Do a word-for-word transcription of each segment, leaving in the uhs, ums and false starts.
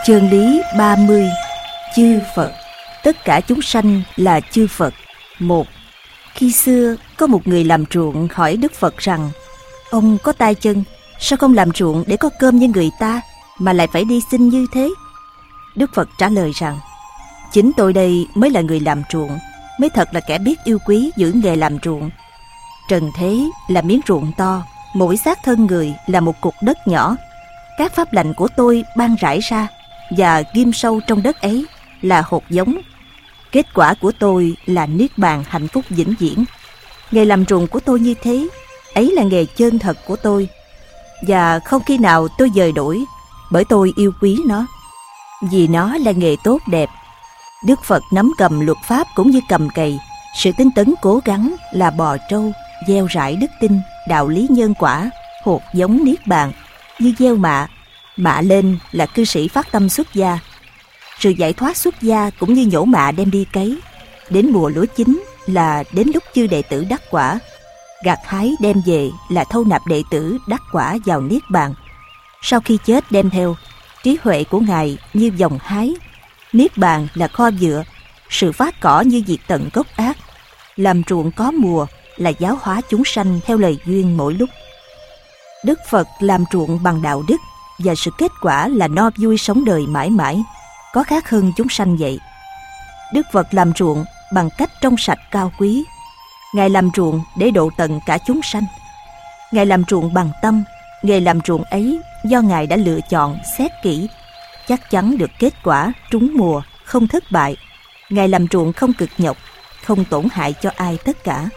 Chân lý ba mươi. Chư Phật. Tất cả chúng sanh là chư Phật. Một. Khi xưa có một người làm ruộng hỏi Đức Phật rằng: ông có tay chân, sao không làm ruộng để có cơm như người ta, mà lại phải đi xin như thế? Đức Phật trả lời rằng: chính tôi đây mới là người làm ruộng, mới thật là kẻ biết yêu quý giữ nghề làm ruộng. Trần thế là miếng ruộng to, mỗi xác thân người là một cục đất nhỏ. Các pháp lành của tôi ban rải ra, và ghim sâu trong đất ấy là hột giống. Kết quả của tôi là niết bàn hạnh phúc vĩnh viễn. Nghề làm ruộng của tôi như thế, ấy là nghề chân thật của tôi, và không khi nào tôi dời đổi, bởi tôi yêu quý nó, vì nó là nghề tốt đẹp. Đức Phật nắm cầm luật pháp cũng như cầm cày. Sự tinh tấn cố gắng là bò trâu, gieo rải đức tin, đạo lý nhân quả, hột giống niết bàn. Như gieo mạ, mạ lên là cư sĩ phát tâm xuất gia. Sự giải thoát xuất gia cũng như nhổ mạ đem đi cấy. Đến mùa lúa chín là đến lúc chư đệ tử đắc quả. Gặt hái đem về là thâu nạp đệ tử đắc quả vào niết bàn. Sau khi chết đem theo, trí huệ của Ngài như dòng hái. Niết bàn là kho vựa, sự phát cỏ như diệt tận gốc ác. Làm ruộng có mùa là giáo hóa chúng sanh theo lời duyên mỗi lúc. Đức Phật làm ruộng bằng đạo đức, và sự kết quả là no vui sống đời mãi mãi. Có khác hơn chúng sanh vậy. Đức Phật làm ruộng bằng cách trong sạch cao quý. Ngài làm ruộng để độ tận cả chúng sanh. Ngài làm ruộng bằng tâm. Nghề làm ruộng ấy do Ngài đã lựa chọn, xét kỹ, chắc chắn được kết quả trúng mùa, không thất bại. Ngài làm ruộng không cực nhọc, không tổn hại cho ai tất cả.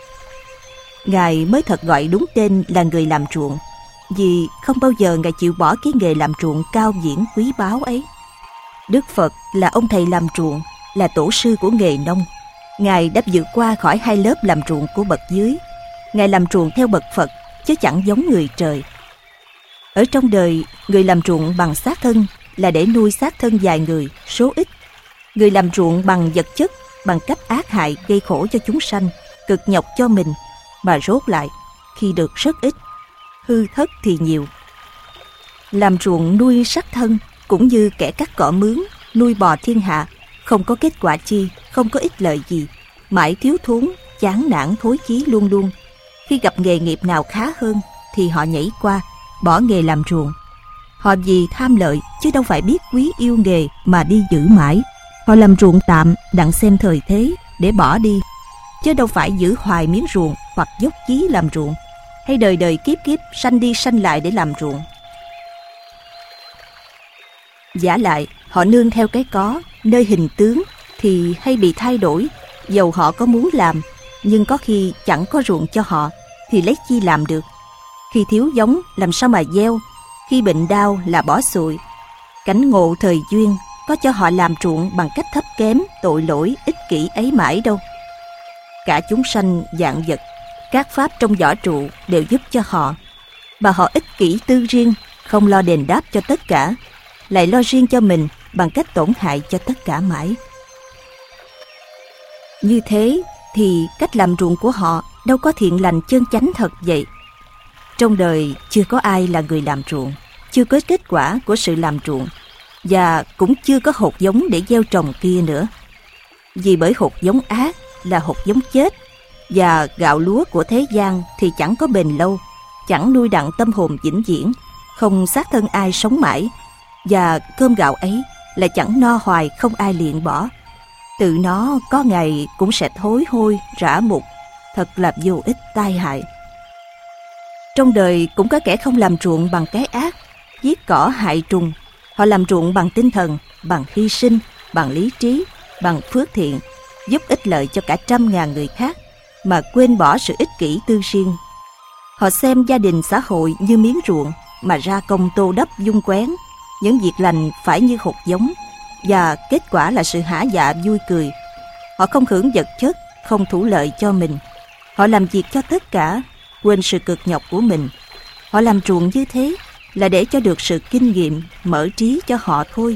Ngài mới thật gọi đúng tên là người làm ruộng, vì không bao giờ Ngài chịu bỏ cái nghề làm ruộng cao viễn quý báu ấy. Đức Phật là ông thầy làm ruộng, là tổ sư của nghề nông. Ngài đã vượt qua khỏi hai lớp làm ruộng của bậc dưới. Ngài làm ruộng theo bậc Phật, chứ chẳng giống người trời. Ở trong đời, người làm ruộng bằng xác thân là để nuôi xác thân vài người, số ít. Người làm ruộng bằng vật chất, bằng cách ác hại gây khổ cho chúng sanh, cực nhọc cho mình, mà rốt lại khi được rất ít, hư thất thì nhiều. Làm ruộng nuôi xác thân cũng như kẻ cắt cỏ mướn, nuôi bò thiên hạ, không có kết quả chi, không có ích lợi gì, mãi thiếu thốn, chán nản thối chí luôn luôn. Khi gặp nghề nghiệp nào khá hơn thì họ nhảy qua, bỏ nghề làm ruộng. Họ vì tham lợi chứ đâu phải biết quý yêu nghề mà đi giữ mãi. Họ làm ruộng tạm đặng xem thời thế để bỏ đi, chứ đâu phải giữ hoài miếng ruộng hoặc dốc chí làm ruộng, hay đời đời kiếp kiếp sanh đi sanh lại để làm ruộng. Vả lại, họ nương theo cái có, nơi hình tướng thì hay bị thay đổi. Dầu họ có muốn làm, nhưng có khi chẳng có ruộng cho họ, thì lấy chi làm được. Khi thiếu giống làm sao mà gieo, khi bệnh đau là bỏ sụi. Cảnh ngộ thời duyên có cho họ làm ruộng bằng cách thấp kém, tội lỗi, ích kỷ ấy mãi đâu. Cả chúng sanh vạn vật, các pháp trong võ trụ đều giúp cho họ, mà họ ích kỷ tư riêng, không lo đền đáp cho tất cả, lại lo riêng cho mình bằng cách tổn hại cho tất cả mãi. Như thế thì cách làm ruộng của họ đâu có thiện lành chân chánh thật vậy. Trong đời chưa có ai là người làm ruộng, chưa có kết quả của sự làm ruộng, và cũng chưa có hột giống để gieo trồng kia nữa. Vì bởi hột giống ác là hột giống chết, và gạo lúa của thế gian thì chẳng có bền lâu, chẳng nuôi đặng tâm hồn vĩnh viễn, không xác thân ai sống mãi, và cơm gạo ấy là chẳng no hoài không ai liện bỏ. Tự nó có ngày cũng sẽ thối hôi, rã mục, thật là vô ích tai hại. Trong đời cũng có kẻ không làm ruộng bằng cái ác, giết cỏ hại trùng. Họ làm ruộng bằng tinh thần, bằng hy sinh, bằng lý trí, bằng phước thiện, giúp ích lợi cho cả trăm ngàn người khác, mà quên bỏ sự ích kỷ tư riêng. Họ xem gia đình xã hội như miếng ruộng, mà ra công tô đắp dung quén. Những việc lành phải như hột giống, và kết quả là sự hả dạ vui cười. Họ không hưởng vật chất, không thủ lợi cho mình. Họ làm việc cho tất cả, quên sự cực nhọc của mình. Họ làm ruộng như thế là để cho được sự kinh nghiệm, mở trí cho họ thôi.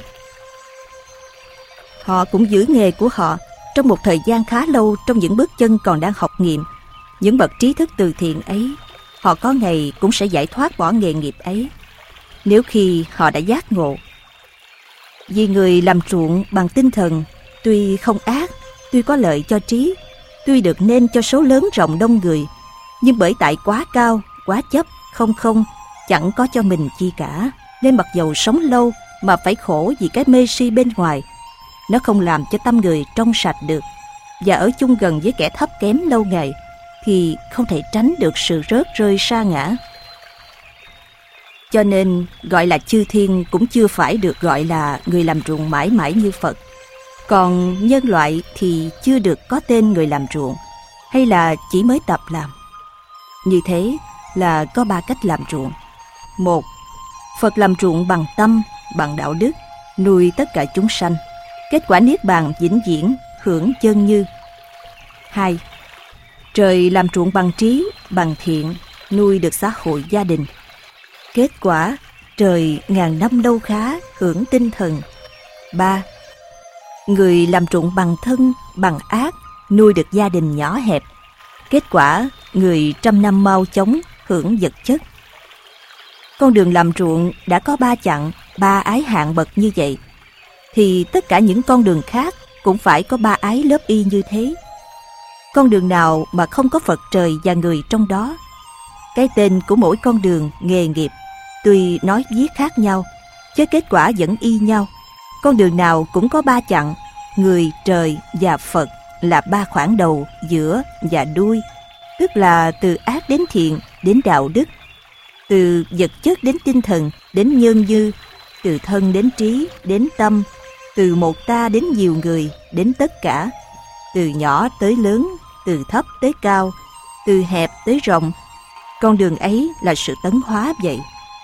Họ cũng giữ nghề của họ trong một thời gian khá lâu, trong những bước chân còn đang học nghiệm. Những bậc trí thức từ thiện ấy, họ có ngày cũng sẽ giải thoát bỏ nghề nghiệp ấy, nếu khi họ đã giác ngộ. Vì người làm ruộng bằng tinh thần, tuy không ác, tuy có lợi cho trí, tuy được nên cho số lớn rộng đông người, nhưng bởi tại quá cao, quá chấp, không không, chẳng có cho mình chi cả, nên mặc dầu sống lâu mà phải khổ vì cái mê si bên ngoài. Nó không làm cho tâm người trong sạch được, và ở chung gần với kẻ thấp kém lâu ngày thì không thể tránh được sự rớt rơi sa ngã. Cho nên gọi là chư thiên cũng chưa phải được gọi là người làm ruộng mãi mãi như Phật. Còn nhân loại thì chưa được có tên người làm ruộng, hay là chỉ mới tập làm. Như thế là có ba cách làm ruộng. Một, Phật làm ruộng bằng tâm, bằng đạo đức, nuôi tất cả chúng sanh, kết quả niết bàn vĩnh viễn, hưởng chân như. Hai, Trời làm ruộng bằng trí, bằng thiện, nuôi được xã hội gia đình, kết quả trời ngàn năm lâu khá, hưởng tinh thần. Ba, Người làm ruộng bằng thân, bằng ác, nuôi được gia đình nhỏ hẹp, kết quả người trăm năm mau chóng, hưởng vật chất. Con đường làm ruộng đã có ba chặng, ba ái hạng bậc như vậy, thì tất cả những con đường khác cũng phải có ba ái lớp y như thế. Con đường nào mà không có Phật trời và người trong đó? Cái tên của mỗi con đường, nghề nghiệp, tuy nói viết khác nhau, chứ kết quả vẫn y nhau. Con đường nào cũng có ba chặng, người, trời và Phật là ba khoảng đầu, giữa và đuôi, tức là từ ác đến thiện, đến đạo đức, từ vật chất đến tinh thần, đến nhân dư, từ thân đến trí, đến tâm, từ một ta đến nhiều người, đến tất cả, từ nhỏ tới lớn, từ thấp tới cao, từ hẹp tới rộng. Con đường ấy là sự tấn hóa vậy.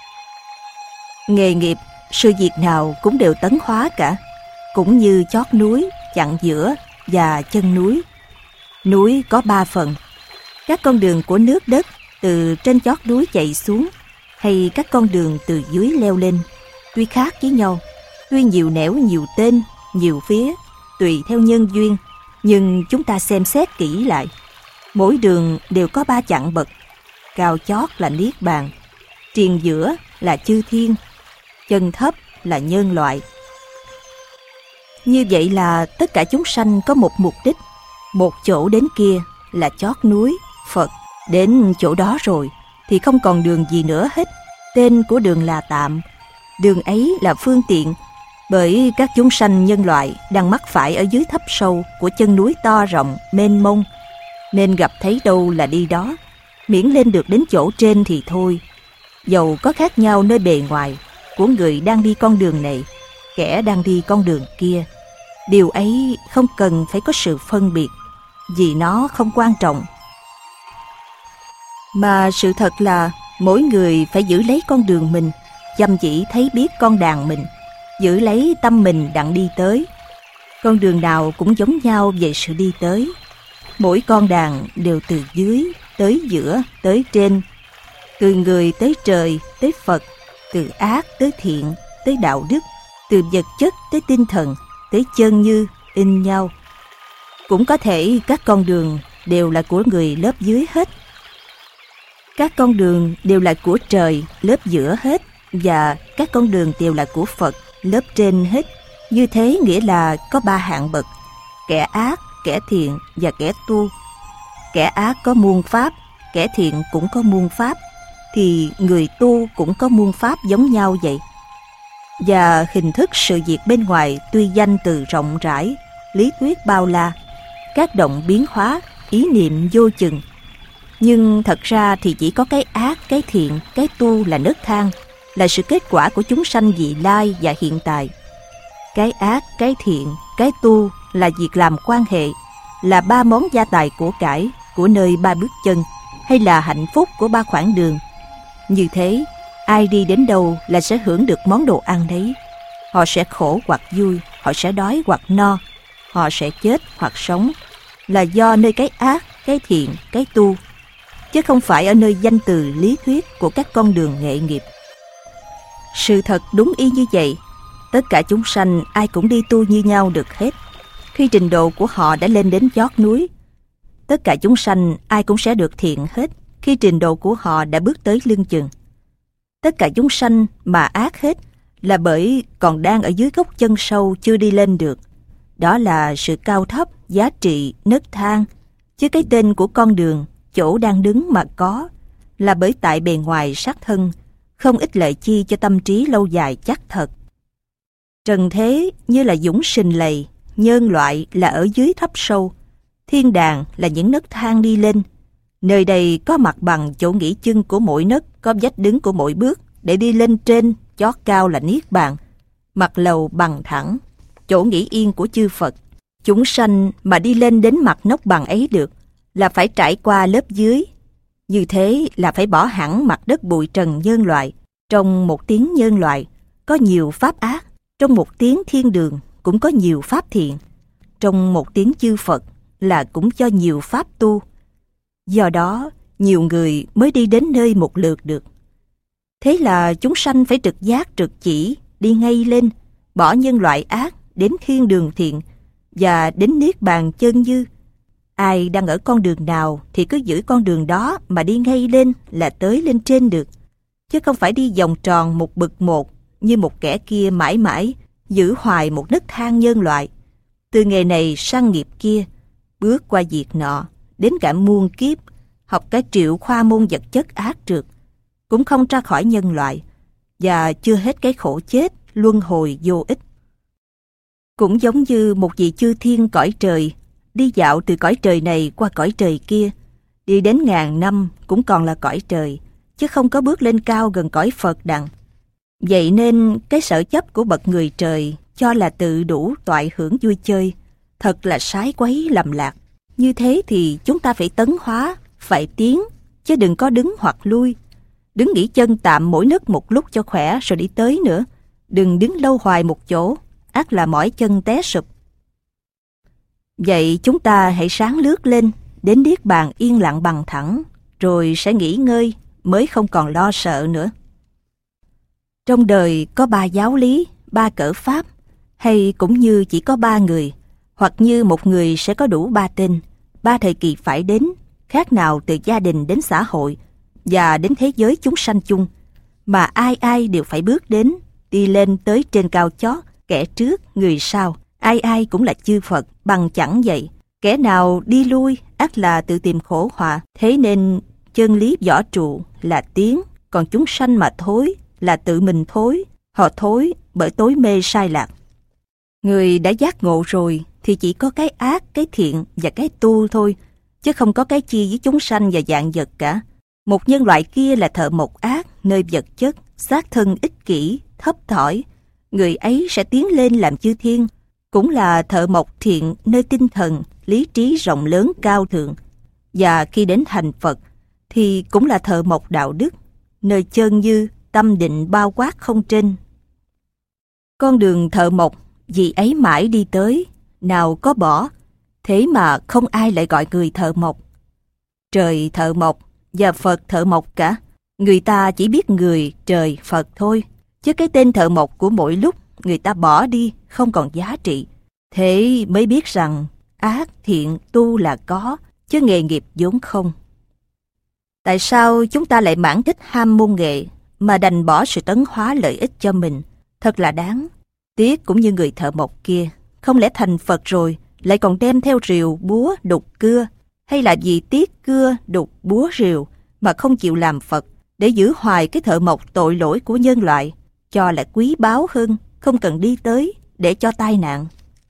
Nghề nghiệp, sự việc nào cũng đều tấn hóa cả, cũng như chót núi, chặng giữa và chân núi. Núi có ba phần: các con đường của nước đất từ trên chót núi chạy xuống, hay các con đường từ dưới leo lên, tuy khác với nhau, tuy nhiều nẻo, nhiều tên, nhiều phía, tùy theo nhân duyên, nhưng chúng ta xem xét kỹ lại, mỗi đường đều có ba chặng bậc. Cao chót là niết bàn, triền giữa là chư thiên, chân thấp là nhân loại. Như vậy là tất cả chúng sanh có một mục đích, một chỗ đến kia là chót núi, Phật. Đến chỗ đó rồi thì không còn đường gì nữa hết. Tên của đường là tạm, đường ấy là phương tiện, bởi các chúng sanh nhân loại đang mắc phải ở dưới thấp sâu của chân núi to rộng, mênh mông, nên gặp thấy đâu là đi đó, miễn lên được đến chỗ trên thì thôi. Dầu có khác nhau nơi bề ngoài của người đang đi con đường này, kẻ đang đi con đường kia, điều ấy không cần phải có sự phân biệt, vì nó không quan trọng. Mà sự thật là mỗi người phải giữ lấy con đường mình, chăm chỉ thấy biết con đàn mình, giữ lấy tâm mình đặng đi tới. Con đường nào cũng giống nhau về sự đi tới. Mỗi con đàn đều từ dưới tới giữa tới trên, từ người tới trời tới Phật, từ ác tới thiện tới đạo đức, từ vật chất tới tinh thần tới chân như, in nhau. Cũng có thể các con đường đều là của người lớp dưới hết. Các con đường đều là của trời lớp giữa hết, và các con đường đều là của Phật lớp trên hết. Như thế nghĩa là có ba hạng bậc: kẻ ác, kẻ thiện và kẻ tu. Kẻ ác có muôn pháp, kẻ thiện cũng có muôn pháp, thì người tu cũng có muôn pháp giống nhau vậy. Và hình thức sự việc bên ngoài tuy danh từ rộng rãi, lý thuyết bao la, các động biến hóa, ý niệm vô chừng, nhưng thật ra thì chỉ có cái ác, cái thiện, cái tu là nấc thang, là sự kết quả của chúng sanh vị lai và hiện tại. Cái ác, cái thiện, cái tu là việc làm quan hệ, là ba món gia tài của cải của nơi ba bước chân, hay là hạnh phúc của ba khoảng đường. Như thế, ai đi đến đâu là sẽ hưởng được món đồ ăn đấy. Họ sẽ khổ hoặc vui, họ sẽ đói hoặc no, họ sẽ chết hoặc sống, là do nơi cái ác, cái thiện, cái tu, chứ không phải ở nơi danh từ lý thuyết của các con đường nghệ nghiệp. Sự thật đúng y như vậy. Tất cả chúng sanh ai cũng đi tu như nhau được hết, khi trình độ của họ đã lên đến chót núi. Tất cả chúng sanh ai cũng sẽ được thiện hết, khi trình độ của họ đã bước tới lưng chừng. Tất cả chúng sanh mà ác hết, là bởi còn đang ở dưới gốc chân sâu chưa đi lên được. Đó là sự cao thấp, giá trị, nấc thang. Chứ cái tên của con đường, chỗ đang đứng mà có, là bởi tại bề ngoài sắc thân, không ích lợi chi cho tâm trí lâu dài chắc thật. Trần thế như là dũng sình lầy, nhân loại là ở dưới thấp sâu, thiên đàng là những nấc thang đi lên. Nơi đây có mặt bằng chỗ nghỉ chân của mỗi nấc, có vách đứng của mỗi bước, để đi lên trên, chót cao là niết bàn, mặt lầu bằng thẳng, chỗ nghỉ yên của chư Phật. Chúng sanh mà đi lên đến mặt nóc bằng ấy được, là phải trải qua lớp dưới. Như thế là phải bỏ hẳn mặt đất bụi trần nhân loại. Trong một tiếng nhân loại, có nhiều pháp ác. Trong một tiếng thiên đường, cũng có nhiều pháp thiện. Trong một tiếng chư Phật, là cũng cho nhiều pháp tu. Do đó, nhiều người mới đi đến nơi một lượt được. Thế là chúng sanh phải trực giác trực chỉ, đi ngay lên, bỏ nhân loại ác, đến thiên đường thiện, và đến niết bàn chân như. Ai đang ở con đường nào thì cứ giữ con đường đó mà đi ngay lên là tới lên trên được. Chứ không phải đi vòng tròn một bậc một, như một kẻ kia mãi mãi, giữ hoài một nấc thang nhân loại. Từ nghề này sang nghiệp kia, bước qua việc nọ, đến cả muôn kiếp, học cái triệu khoa môn vật chất ác trượt, cũng không ra khỏi nhân loại, và chưa hết cái khổ chết, luân hồi vô ích. Cũng giống như một vị chư thiên cõi trời, đi dạo từ cõi trời này qua cõi trời kia, đi đến ngàn năm cũng còn là cõi trời, chứ không có bước lên cao gần cõi Phật đặng. Vậy nên cái sở chấp của bậc người trời cho là tự đủ toại hưởng vui chơi, thật là sái quấy lầm lạc. Như thế thì chúng ta phải tấn hóa, phải tiến, chứ đừng có đứng hoặc lui. Đứng nghỉ chân tạm mỗi nấc một lúc cho khỏe rồi đi tới nữa. Đừng đứng lâu hoài một chỗ, ắt là mỏi chân té sụp. Vậy chúng ta hãy sáng lướt lên, đến niết bàn yên lặng bằng thẳng, rồi sẽ nghỉ ngơi, mới không còn lo sợ nữa. Trong đời có ba giáo lý, ba cỡ pháp, hay cũng như chỉ có ba người, hoặc như một người sẽ có đủ ba tên, ba thời kỳ phải đến, khác nào từ gia đình đến xã hội, và đến thế giới chúng sanh chung, mà ai ai đều phải bước đến, đi lên tới trên cao chót, kẻ trước, người sau, ai ai cũng là chư Phật, bằng chẳng vậy. Kẻ nào đi lui, ắt là tự tìm khổ họa. Thế nên chân lý võ trụ là tiến, còn chúng sanh mà thối là tự mình thối. Họ thối bởi tối mê sai lạc. Người đã giác ngộ rồi thì chỉ có cái ác, cái thiện và cái tu thôi, chứ không có cái chi với chúng sanh và vạn vật cả. Một nhân loại kia là thợ mộc ác, nơi vật chất, xác thân ích kỷ, thấp thỏi. Người ấy sẽ tiến lên làm chư thiên, cũng là thợ mộc thiện nơi tinh thần, lý trí rộng lớn cao thượng. Và khi đến thành Phật, thì cũng là thợ mộc đạo đức, nơi chân như, tâm định bao quát không trên. Con đường thợ mộc, vì ấy mãi đi tới, nào có bỏ, thế mà không ai lại gọi người thợ mộc. Trời thợ mộc và Phật thợ mộc cả, người ta chỉ biết người, trời, Phật thôi, chứ cái tên thợ mộc của mỗi lúc người ta bỏ đi, không còn giá trị. Thế mới biết rằng ác, thiện, tu là có, chứ nghề nghiệp vốn không. Tại sao chúng ta lại mãn thích ham môn nghệ, mà đành bỏ sự tấn hóa lợi ích cho mình? Thật là đáng. Tiếc cũng như người thợ mộc kia, không lẽ thành Phật rồi, lại còn đem theo rìu, búa, đục cưa, hay là vì tiếc cưa, đục, búa, rìu, mà không chịu làm Phật, để giữ hoài cái thợ mộc tội lỗi của nhân loại, cho là quý báu hơn, không cần đi tới, để cho tai nạn.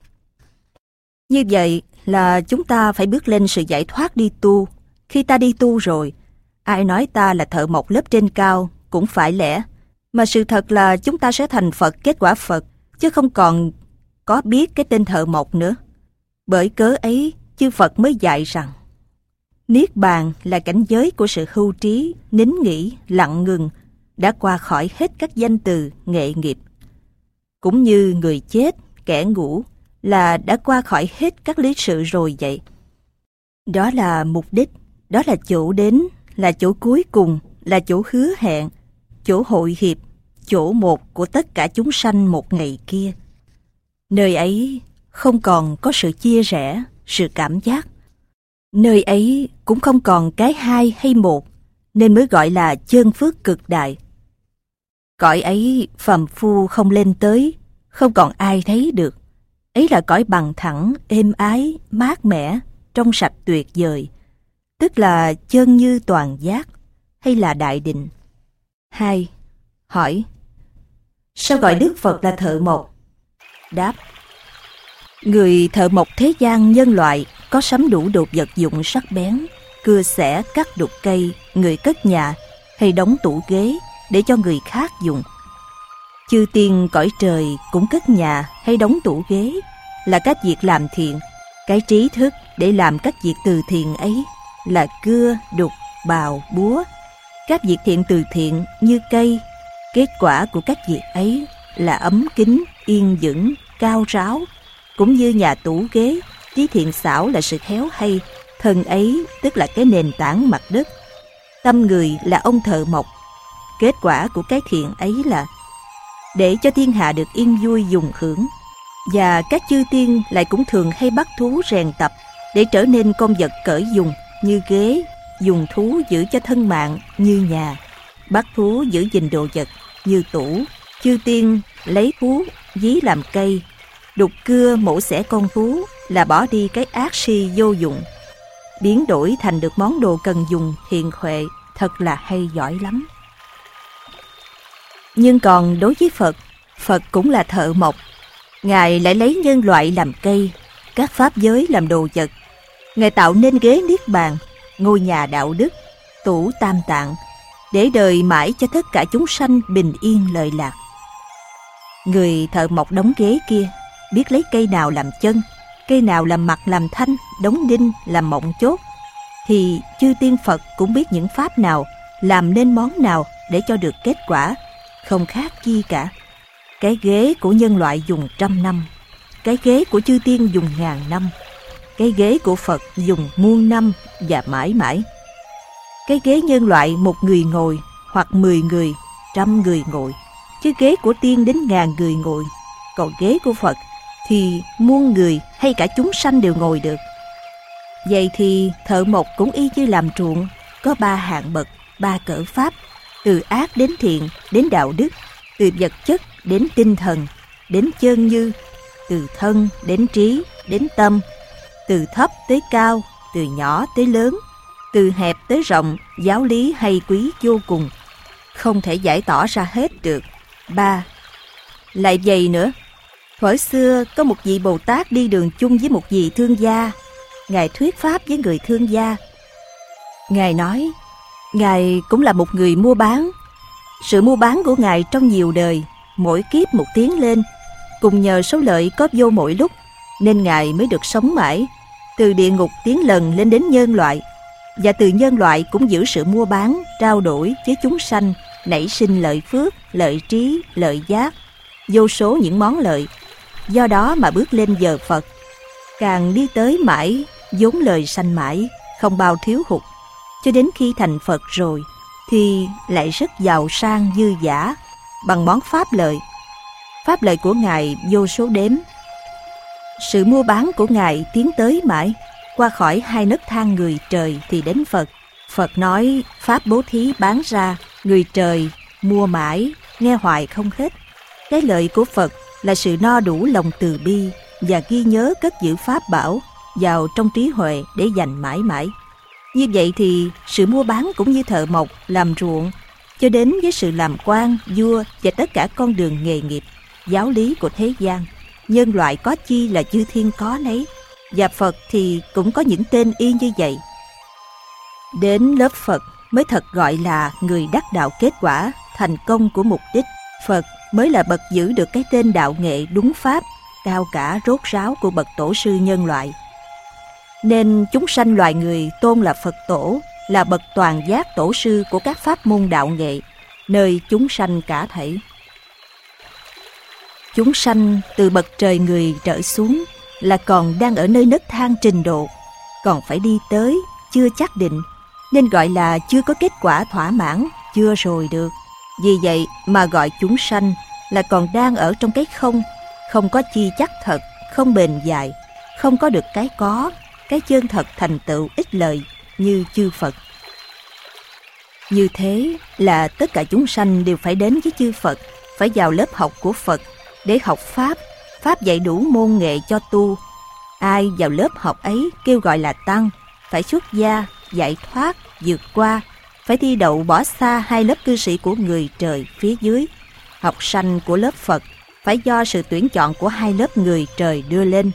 Như vậy là chúng ta phải bước lên sự giải thoát đi tu. Khi ta đi tu rồi, ai nói ta là thợ mộc lớp trên cao cũng phải lẽ, mà sự thật là chúng ta sẽ thành Phật, kết quả Phật, chứ không còn có biết cái tên thợ mộc nữa. Bởi cớ ấy, chư Phật mới dạy rằng niết bàn là cảnh giới của sự hưu trí, nín nghỉ, lặng ngừng, đã qua khỏi hết các danh từ, nghệ nghiệp. Cũng như người chết, kẻ ngủ, là đã qua khỏi hết các lý sự rồi vậy. Đó là mục đích, đó là chỗ đến, là chỗ cuối cùng, là chỗ hứa hẹn, chỗ hội hiệp, chỗ một của tất cả chúng sanh một ngày kia. Nơi ấy không còn có sự chia rẽ, sự cảm giác. Nơi ấy cũng không còn cái hai hay một, nên mới gọi là chân phước cực đại. Cõi ấy phàm phu không lên tới, không còn ai thấy được. Ấy là cõi bằng thẳng, êm ái, mát mẻ, trong sạch tuyệt vời, tức là chân như toàn giác, hay là đại định. Hai. Hỏi: sao gọi Đức Phật là thợ mộc? Đáp: người thợ mộc thế gian nhân loại có sắm đủ đồ vật dụng sắc bén, cưa xẻ cắt đục cây, người cất nhà hay đóng tủ ghế để cho người khác dùng. Chư tiên cõi trời cũng cất nhà hay đóng tủ ghế, là các việc làm thiện. Cái trí thức để làm các việc từ thiện ấy là cưa, đục, bào, búa. Các việc thiện từ thiện như cây, kết quả của các việc ấy là ấm kính, yên vững, cao ráo. Cũng như nhà tủ ghế, trí thiện xảo là sự khéo hay, thân ấy tức là cái nền tảng mặt đất. Tâm người là ông thợ mộc. Kết quả của cái thiện ấy là để cho thiên hạ được yên vui dùng hưởng. Và các chư tiên lại cũng thường hay bắt thú rèn tập để trở nên con vật cởi dùng như ghế, dùng thú giữ cho thân mạng như nhà, bắt thú giữ gìn đồ vật như tủ. Chư tiên lấy thú dí làm cây, đục cưa mổ xẻ con thú là bỏ đi cái ác si vô dụng, biến đổi thành được món đồ cần dùng hiền huệ, thật là hay giỏi lắm. Nhưng còn đối với Phật, Phật cũng là thợ mộc. Ngài lại lấy nhân loại làm cây, các pháp giới làm đồ vật. Ngài tạo nên ghế niết bàn, ngôi nhà đạo đức, tủ tam tạng, để đời mãi cho tất cả chúng sanh bình yên lợi lạc. Người thợ mộc đóng ghế kia biết lấy cây nào làm chân, cây nào làm mặt làm thanh, đóng đinh làm mộng chốt, thì chư tiên Phật cũng biết những pháp nào làm nên món nào để cho được kết quả, không khác chi cả. Cái ghế của nhân loại dùng trăm năm, cái ghế của chư tiên dùng ngàn năm, cái ghế của Phật dùng muôn năm và mãi mãi. Cái ghế nhân loại một người ngồi, hoặc mười người, trăm người ngồi, chứ ghế của tiên đến ngàn người ngồi. Còn ghế của Phật thì muôn người hay cả chúng sanh đều ngồi được. Vậy thì thợ mộc cũng y như làm ruộng, có ba hạng bậc, ba cỡ pháp, từ ác đến thiện, đến đạo đức, từ vật chất đến tinh thần, đến chân như, từ thân đến trí, đến tâm, từ thấp tới cao, từ nhỏ tới lớn, từ hẹp tới rộng, giáo lý hay quý vô cùng, không thể giải tỏ ra hết được. Ba. Lại vậy nữa, thuở xưa có một vị Bồ Tát đi đường chung với một vị thương gia. Ngài thuyết pháp với người thương gia. Ngài nói, Ngài cũng là một người mua bán. Sự mua bán của Ngài trong nhiều đời, mỗi kiếp một tiến lên, cùng nhờ số lợi có vô mỗi lúc, nên Ngài mới được sống mãi, từ địa ngục tiến lần lên đến nhân loại, và từ nhân loại cũng giữ sự mua bán, trao đổi với chúng sanh, nảy sinh lợi phước, lợi trí, lợi giác, vô số những món lợi. Do đó mà bước lên giờ Phật, càng đi tới mãi, vốn lời sanh mãi, không bao thiếu hụt, cho đến khi thành Phật rồi, thì lại rất giàu sang dư dả, bằng món pháp lợi. Pháp lợi của Ngài vô số đếm. Sự mua bán của Ngài tiến tới mãi, qua khỏi hai nấc thang người trời thì đến Phật. Phật nói pháp bố thí bán ra, người trời mua mãi, nghe hoài không hết. Cái lợi của Phật là sự no đủ lòng từ bi và ghi nhớ cất giữ pháp bảo vào trong trí huệ để dành mãi mãi. Như vậy thì sự mua bán cũng như thợ mộc, làm ruộng, cho đến với sự làm quan, vua và tất cả con đường nghề nghiệp, giáo lý của thế gian. Nhân loại có chi là chư thiên có nấy, và Phật thì cũng có những tên y như vậy. Đến lớp Phật mới thật gọi là người đắc đạo kết quả, thành công của mục đích. Phật mới là bậc giữ được cái tên đạo nghệ đúng pháp, cao cả rốt ráo của bậc tổ sư nhân loại. Nên chúng sanh loài người tôn là Phật tổ, là bậc toàn giác tổ sư của các pháp môn đạo nghệ, nơi chúng sanh cả thảy. Chúng sanh từ bậc trời người trở xuống là còn đang ở nơi nấc thang trình độ, còn phải đi tới, chưa chắc định, nên gọi là chưa có kết quả thỏa mãn, chưa rồi được. Vì vậy mà gọi chúng sanh là còn đang ở trong cái không, không có chi chắc thật, không bền dài, không có được cái có, cái chân thật thành tựu ích lợi như chư Phật. Như thế là tất cả chúng sanh đều phải đến với chư Phật, phải vào lớp học của Phật để học Pháp. Pháp dạy đủ môn nghệ cho tu. Ai vào lớp học ấy kêu gọi là tăng, phải xuất gia, giải thoát, vượt qua, phải thi đậu bỏ xa hai lớp cư sĩ của người trời phía dưới. Học sanh của lớp Phật phải do sự tuyển chọn của hai lớp người trời đưa lên.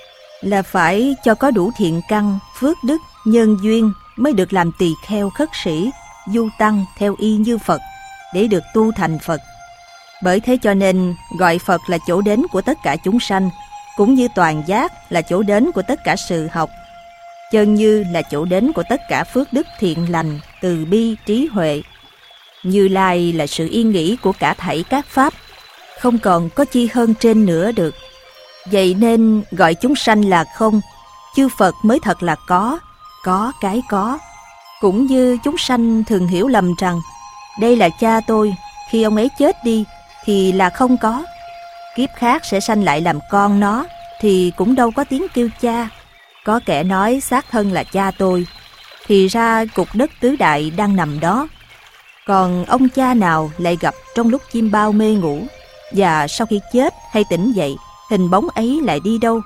Là phải cho có đủ thiện căn, phước đức, nhân duyên mới được làm tỳ kheo khất sĩ, du tăng theo y như Phật để được tu thành Phật. Bởi thế cho nên gọi Phật là chỗ đến của tất cả chúng sanh, cũng như toàn giác là chỗ đến của tất cả sự học. Chân Như là chỗ đến của tất cả phước đức thiện lành, từ bi, trí huệ. Như Lai là sự yên nghỉ của cả thảy các pháp, không còn có chi hơn trên nữa được. Vậy nên gọi chúng sanh là không, chư Phật mới thật là có, có cái có. Cũng như chúng sanh thường hiểu lầm rằng đây là cha tôi, khi ông ấy chết đi thì là không có. Kiếp khác sẽ sanh lại làm con nó thì cũng đâu có tiếng kêu cha. Có kẻ nói xác thân là cha tôi, thì ra cục đất tứ đại đang nằm đó. Còn ông cha nào lại gặp trong lúc chim bao mê ngủ, và sau khi chết hay tỉnh dậy, hình bóng ấy lại đi đâu?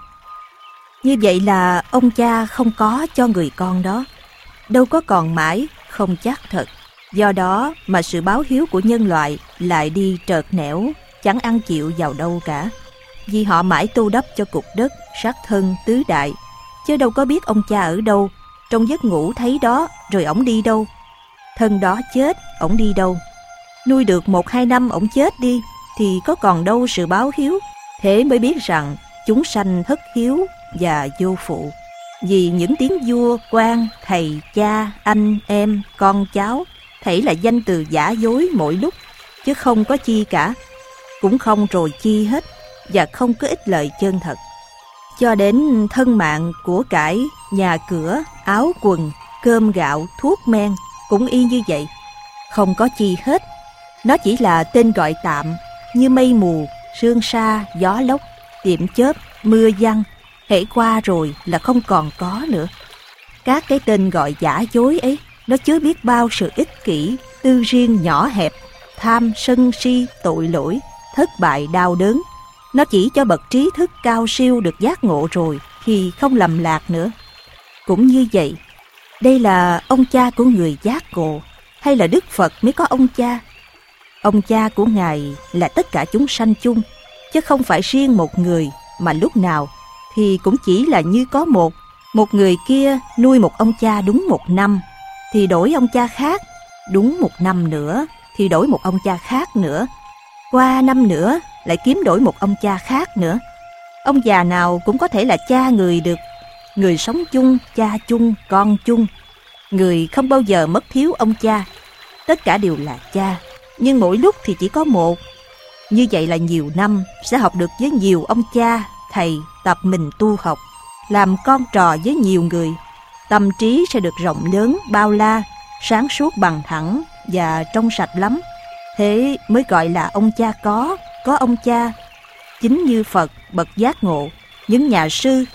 Như vậy là ông cha không có cho người con đó, đâu có còn mãi, không chắc thật. Do đó mà sự báo hiếu của nhân loại lại đi trợt nẻo, chẳng ăn chịu vào đâu cả. Vì họ mãi tu đắp cho cục đất, sát thân, tứ đại, chứ đâu có biết ông cha ở đâu. Trong giấc ngủ thấy đó, rồi ổng đi đâu? Thân đó chết, ổng đi đâu? Nuôi được một hai năm ổng chết đi, thì có còn đâu sự báo hiếu. Thế mới biết rằng chúng sanh thất hiếu và vô phụ. Vì những tiếng vua, quan, thầy, cha, anh, em, con cháu thảy là danh từ giả dối mỗi lúc, chứ không có chi cả, cũng không rồi chi hết, và không có ích lợi chân thật. Cho đến thân mạng, của cải, nhà cửa, áo quần, cơm gạo, thuốc men cũng y như vậy, không có chi hết. Nó chỉ là tên gọi tạm, như mây mù, sương sa, gió lốc, tiệm chớp, mưa giăng, hễ qua rồi là không còn có nữa. Các cái tên gọi giả dối ấy, nó chứa biết bao sự ích kỷ, tư riêng nhỏ hẹp, tham, sân si, tội lỗi, thất bại, đau đớn. Nó chỉ cho bậc trí thức cao siêu được giác ngộ rồi thì không lầm lạc nữa. Cũng như vậy, đây là ông cha của người giác ngộ, hay là Đức Phật mới có ông cha? Ông cha của Ngài là tất cả chúng sanh chung, chứ không phải riêng một người, mà lúc nào thì cũng chỉ là như có một. Một người kia nuôi một ông cha đúng một năm, thì đổi ông cha khác, đúng một năm nữa thì đổi một ông cha khác nữa. Qua năm nữa lại kiếm đổi một ông cha khác nữa. Ông già nào cũng có thể là cha người được. Người sống chung, cha chung, con chung. Người không bao giờ mất thiếu ông cha. Tất cả đều là cha, nhưng mỗi lúc thì chỉ có một. Như vậy là nhiều năm sẽ học được với nhiều ông cha, thầy, tập mình tu học, làm con trò với nhiều người. Tâm trí sẽ được rộng lớn, bao la, sáng suốt bằng thẳng và trong sạch lắm. Thế mới gọi là ông cha có, có ông cha. Chính như Phật, bậc giác ngộ, những nhà sư,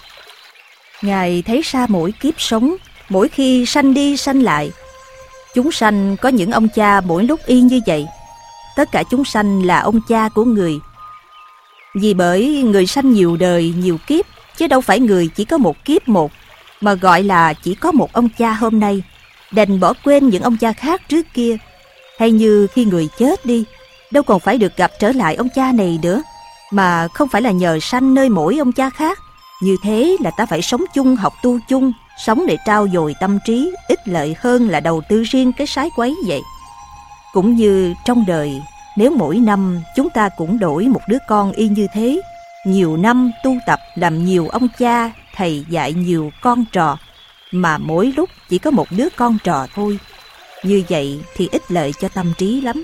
Ngài thấy xa mỗi kiếp sống, mỗi khi sanh đi sanh lại. Chúng sanh có những ông cha mỗi lúc y như vậy. Tất cả chúng sanh là ông cha của người. Vì bởi người sanh nhiều đời, nhiều kiếp, chứ đâu phải người chỉ có một kiếp một, mà gọi là chỉ có một ông cha hôm nay, đành bỏ quên những ông cha khác trước kia. Hay như khi người chết đi, đâu còn phải được gặp trở lại ông cha này nữa, mà không phải là nhờ sanh nơi mỗi ông cha khác. Như thế là ta phải sống chung, học tu chung, sống để trao dồi tâm trí, ích lợi hơn là đầu tư riêng cái sái quấy vậy. Cũng như trong đời, nếu mỗi năm chúng ta cũng đổi một đứa con y như thế, nhiều năm tu tập làm nhiều ông cha, thầy dạy nhiều con trò, mà mỗi lúc chỉ có một đứa con trò thôi, như vậy thì ích lợi cho tâm trí lắm.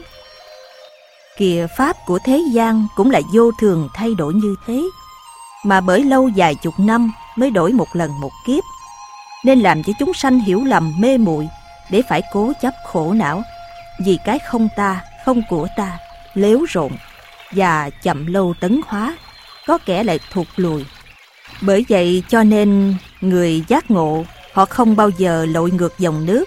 Kìa pháp của thế gian cũng là vô thường thay đổi như thế, mà bởi lâu dài chục năm mới đổi một lần một kiếp, nên làm cho chúng sanh hiểu lầm mê muội, để phải cố chấp khổ não, vì cái không ta, không của ta, lếu rộn và chậm lâu tấn hóa, có kẻ lại thụt lùi. Bởi vậy cho nên người giác ngộ, họ không bao giờ lội ngược dòng nước,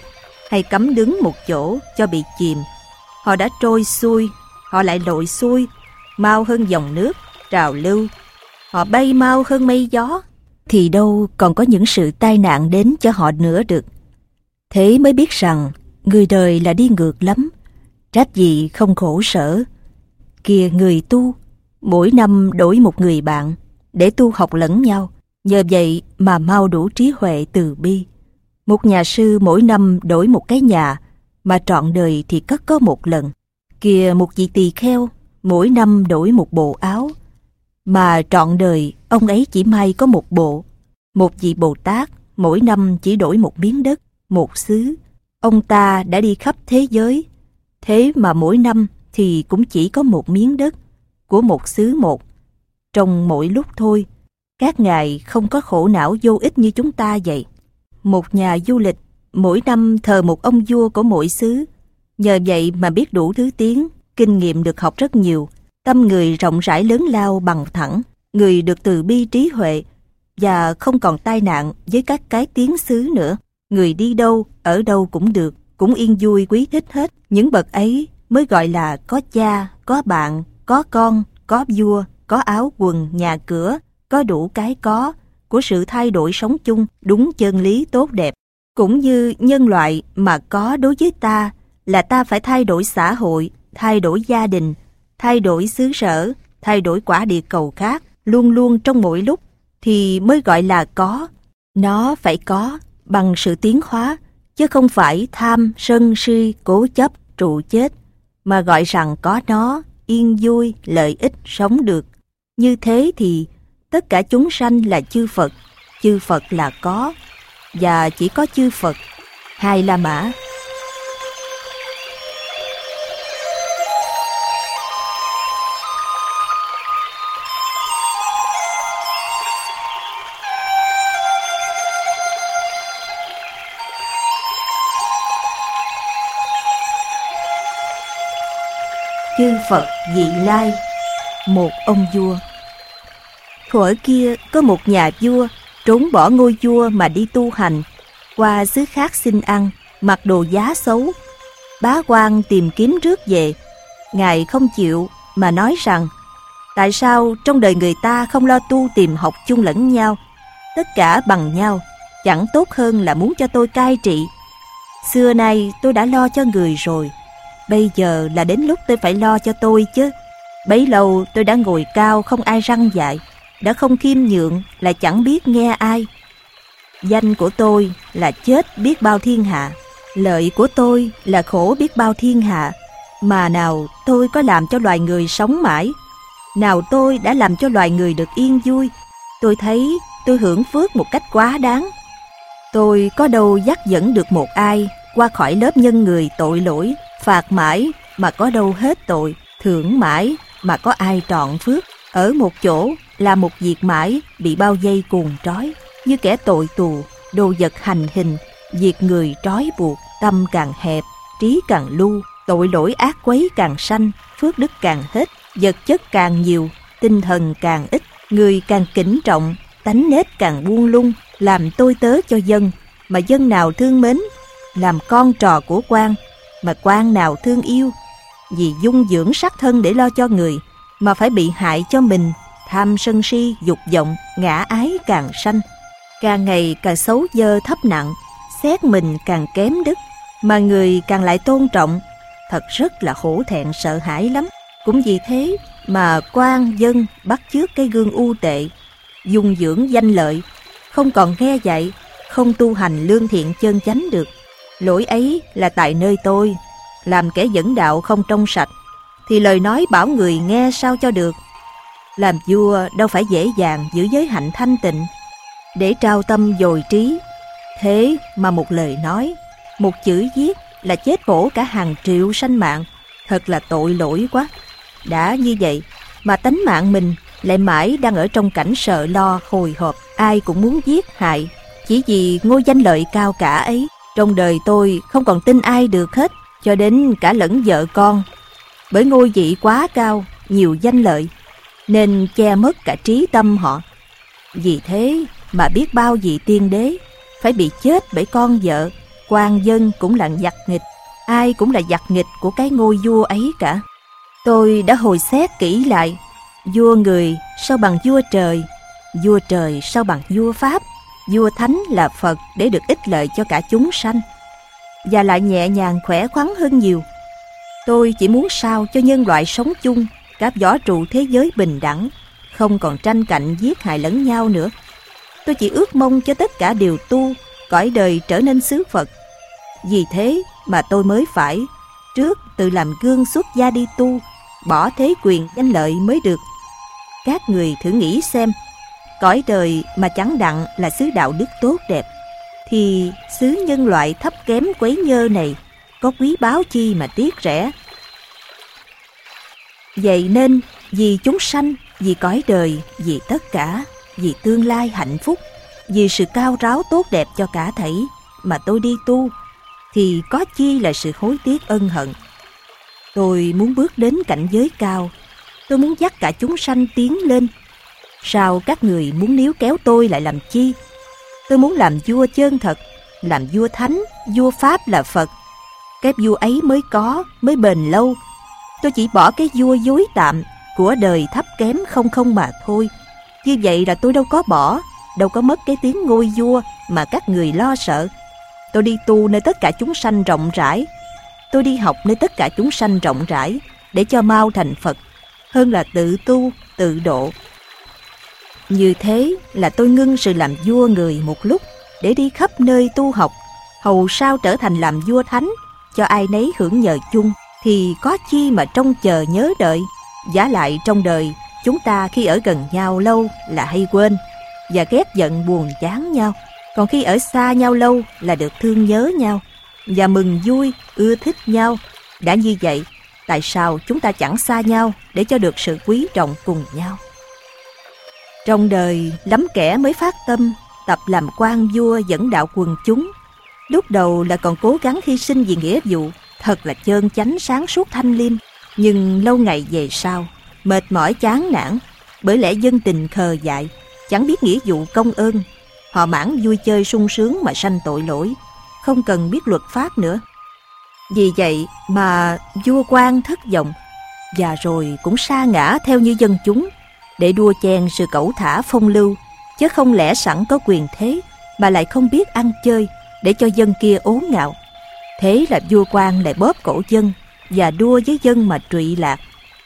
hay cắm đứng một chỗ cho bị chìm. Họ đã trôi xuôi, họ lại lội xuôi, mau hơn dòng nước, trào lưu. Họ bay mau hơn mây gió, thì đâu còn có những sự tai nạn đến cho họ nữa được. Thế mới biết rằng người đời là đi ngược lắm, trách gì không khổ sở. Kìa người tu, mỗi năm đổi một người bạn, để tu học lẫn nhau, nhờ vậy mà mau đủ trí huệ từ bi. Một nhà sư mỗi năm đổi một cái nhà, mà trọn đời thì cất có một lần. Kìa một vị tỳ kheo, mỗi năm đổi một bộ áo, mà trọn đời ông ấy chỉ may có một bộ. Một vị Bồ Tát mỗi năm chỉ đổi một miếng đất, một xứ. Ông ta đã đi khắp thế giới, thế mà mỗi năm thì cũng chỉ có một miếng đất của một xứ một. Trong mỗi lúc thôi, các ngài không có khổ não vô ích như chúng ta vậy. Một nhà du lịch mỗi năm thờ một ông vua của mỗi xứ, nhờ vậy mà biết đủ thứ tiếng, kinh nghiệm được học rất nhiều, tâm người rộng rãi lớn lao bằng thẳng, người được từ bi trí huệ, và không còn tai nạn với các cái tiếng xứ nữa. Người đi đâu, ở đâu cũng được, cũng yên vui quý thích hết. Những bậc ấy mới gọi là có cha, có bạn, có con, có vua, có áo quần, nhà cửa, có đủ cái có, của sự thay đổi sống chung, đúng chân lý tốt đẹp. Cũng như nhân loại mà có đối với ta, là ta phải thay đổi xã hội, thay đổi gia đình, thay đổi xứ sở, thay đổi quả địa cầu khác, luôn luôn trong mỗi lúc, thì mới gọi là có. Nó phải có bằng sự tiến hóa, chứ không phải tham, sân, si, cố chấp, trụ chết, mà gọi rằng có nó, yên vui, lợi ích, sống được. Như thế thì tất cả chúng sanh là chư Phật, chư Phật là có, và chỉ có chư Phật. Hai La Mã. Chư Phật vị lai. Một ông vua. Thuở kia có một nhà vua trốn bỏ ngôi vua mà đi tu hành, qua xứ khác xin ăn, mặc đồ giá xấu. Bá quan tìm kiếm rước về, ngài không chịu mà nói rằng: tại sao trong đời người ta không lo tu tìm học chung lẫn nhau, tất cả bằng nhau, chẳng tốt hơn là muốn cho tôi cai trị. Xưa nay tôi đã lo cho người rồi, bây giờ là đến lúc tôi phải lo cho tôi chứ. Bấy lâu tôi đã ngồi cao không ai răn dạy, đã không khiêm nhượng lại chẳng biết nghe ai. Danh của tôi là chết biết bao thiên hạ, lợi của tôi là khổ biết bao thiên hạ. Mà nào tôi có làm cho loài người sống mãi, nào tôi đã làm cho loài người được yên vui. Tôi thấy tôi hưởng phước một cách quá đáng. Tôi có đâu dắt dẫn được một ai qua khỏi lớp nhân người tội lỗi, phạt mãi mà có đâu hết tội, thưởng mãi mà có ai trọn phước. Ở một chỗ là một việc mãi, bị bao dây cuồng trói, như kẻ tội tù, đồ vật hành hình, việc người trói buộc, tâm càng hẹp, trí càng lu, tội lỗi ác quấy càng sanh, phước đức càng hết, vật chất càng nhiều, tinh thần càng ít, người càng kính trọng, tánh nết càng buông lung, làm tôi tớ cho dân, mà dân nào thương mến, làm con trò của quan, mà quan nào thương yêu. Vì dung dưỡng sắc thân để lo cho người, mà phải bị hại cho mình, tham sân si, dục vọng, ngã ái càng sanh. Càng ngày càng xấu dơ thấp nặng, xét mình càng kém đức, mà người càng lại tôn trọng. Thật rất là hổ thẹn sợ hãi lắm. Cũng vì thế mà quan dân bắt chước cái gương u tệ, dung dưỡng danh lợi, không còn nghe dạy, không tu hành lương thiện chân chánh được. Lỗi ấy là tại nơi tôi, làm kẻ dẫn đạo không trong sạch, thì lời nói bảo người nghe sao cho được. Làm vua đâu phải dễ dàng giữ giới hạnh thanh tịnh, để trao tâm dồi trí. Thế mà một lời nói, một chữ viết là chết khổ cả hàng triệu sanh mạng, thật là tội lỗi quá. Đã như vậy mà tánh mạng mình lại mãi đang ở trong cảnh sợ lo hồi hộp, ai cũng muốn giết hại, chỉ vì ngôi danh lợi cao cả ấy. Trong đời tôi không còn tin ai được hết, cho đến cả lẫn vợ con, bởi ngôi vị quá cao, nhiều danh lợi, nên che mất cả trí tâm họ. Vì thế mà biết bao vị tiên đế phải bị chết bởi con vợ, Quan dân cũng là giặc nghịch, ai cũng là giặc nghịch của cái ngôi vua ấy cả. Tôi đã hồi xét kỹ lại, vua người sao bằng vua trời, vua trời sao bằng vua Pháp, vua thánh là Phật để được ích lợi cho cả chúng sanh, và lại nhẹ nhàng khỏe khoắn hơn nhiều. Tôi chỉ muốn sao cho nhân loại sống chung, cả võ trụ thế giới bình đẳng, không còn tranh cạnh giết hại lẫn nhau nữa. Tôi chỉ ước mong cho tất cả đều tu, cõi đời trở nên xứ Phật. Vì thế mà tôi mới phải trước tự làm gương xuất gia đi tu, bỏ thế quyền danh lợi mới được. Các người thử nghĩ xem, cõi đời mà chẳng đặng là xứ đạo đức tốt đẹp, thì xứ nhân loại thấp kém quấy nhơ này có quý báu chi mà tiếc rẻ. Vậy nên vì chúng sanh, vì cõi đời, vì tất cả, vì tương lai hạnh phúc, vì sự cao ráo tốt đẹp cho cả thảy mà tôi đi tu, thì có chi là sự hối tiếc ân hận. Tôi muốn bước đến cảnh giới cao, tôi muốn dắt cả chúng sanh tiến lên. Sao các người muốn níu kéo tôi lại làm chi? Tôi muốn làm vua chân thật, làm vua thánh, vua Pháp là Phật. Cái vua ấy mới có, mới bền lâu. Tôi chỉ bỏ cái vua dối tạm của đời thấp kém không không mà thôi. Như vậy là tôi đâu có bỏ, đâu có mất cái tiếng ngôi vua mà các người lo sợ. Tôi đi tu nơi tất cả chúng sanh rộng rãi, tôi đi học nơi tất cả chúng sanh rộng rãi, để cho mau thành Phật, hơn là tự tu, tự độ. Như thế là tôi ngưng sự làm vua người một lúc, để đi khắp nơi tu học, hầu sao trở thành làm vua thánh, cho ai nấy hưởng nhờ chung, thì có chi mà trông chờ nhớ đợi. Vả lại trong đời, chúng ta khi ở gần nhau lâu là hay quên, và ghét giận buồn chán nhau. Còn khi ở xa nhau lâu là được thương nhớ nhau, và mừng vui, ưa thích nhau. Đã như vậy, tại sao chúng ta chẳng xa nhau để cho được sự quý trọng cùng nhau? Trong đời, lắm kẻ mới phát tâm, tập làm quan vua dẫn đạo quần chúng. Lúc đầu là còn cố gắng hy sinh vì nghĩa vụ, thật là chơn chánh sáng suốt thanh liêm. Nhưng lâu ngày về sau, mệt mỏi chán nản, bởi lẽ dân tình khờ dại, chẳng biết nghĩa vụ công ơn. Họ mãn vui chơi sung sướng mà sanh tội lỗi, không cần biết luật pháp nữa. Vì vậy mà vua quan thất vọng, và rồi cũng sa ngã theo như dân chúng, để đua chen sự cẩu thả phong lưu, chứ không lẽ sẵn có quyền thế mà lại không biết ăn chơi, để cho dân kia ố ngạo. Thế là vua quan lại bóp cổ dân, và đua với dân mà trụy lạc.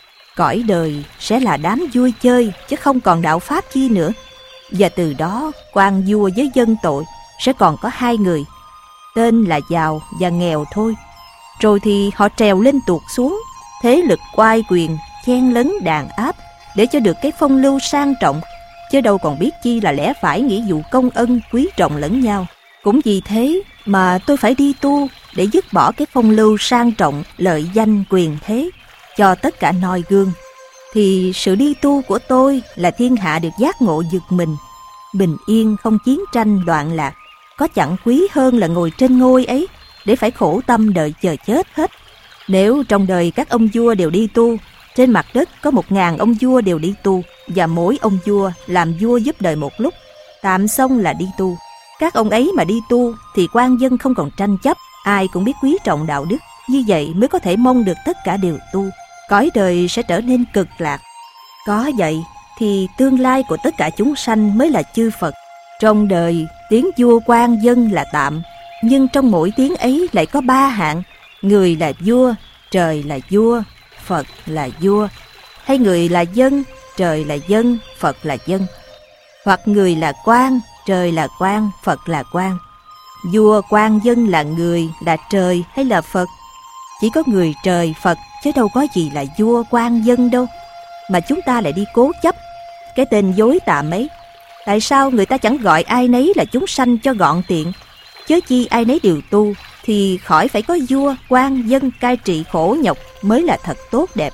Cõi đời sẽ là đám vui chơi, chứ không còn đạo pháp chi nữa. Và từ đó, quan vua với dân tội sẽ còn có hai người, tên là giàu và nghèo thôi. Rồi thì họ trèo lên tuột xuống, thế lực oai quyền chen lấn đàn áp, để cho được cái phong lưu sang trọng, chứ đâu còn biết chi là lẽ phải nghĩa vụ công ân quý trọng lẫn nhau. Cũng vì thế mà tôi phải đi tu, để dứt bỏ cái phong lưu sang trọng, lợi danh quyền thế, cho tất cả noi gương. Thì sự đi tu của tôi là thiên hạ được giác ngộ giật mình, bình yên không chiến tranh loạn lạc. Có chẳng quý hơn là ngồi trên ngôi ấy, để phải khổ tâm đợi chờ chết hết. Nếu trong đời các ông vua đều đi tu, trên mặt đất có một ngàn ông vua đều đi tu, và mỗi ông vua làm vua giúp đời một lúc, tạm xong là đi tu. Các ông ấy mà đi tu thì quan dân không còn tranh chấp, ai cũng biết quý trọng đạo đức. Như vậy mới có thể mong được tất cả đều tu, cõi đời sẽ trở nên cực lạc. Có vậy thì tương lai của tất cả chúng sanh mới là chư Phật. Trong đời, tiếng vua quan dân là tạm, nhưng trong mỗi tiếng ấy lại có ba hạng: người là vua, trời là vua, Phật là vua. Hay người là dân, trời là dân, Phật là dân. Hoặc người là quan, trời là quan, Phật là quan. Vua, quan, dân là người, là trời hay là Phật? Chỉ có người, trời, Phật, chứ đâu có gì là vua, quan, dân đâu. Mà chúng ta lại đi cố chấp cái tên dối tạm ấy. Tại sao người ta chẳng gọi ai nấy là chúng sanh cho gọn tiện? Chớ chi ai nấy đều tu, thì khỏi phải có vua, quan, dân cai trị khổ nhọc mới là thật tốt đẹp.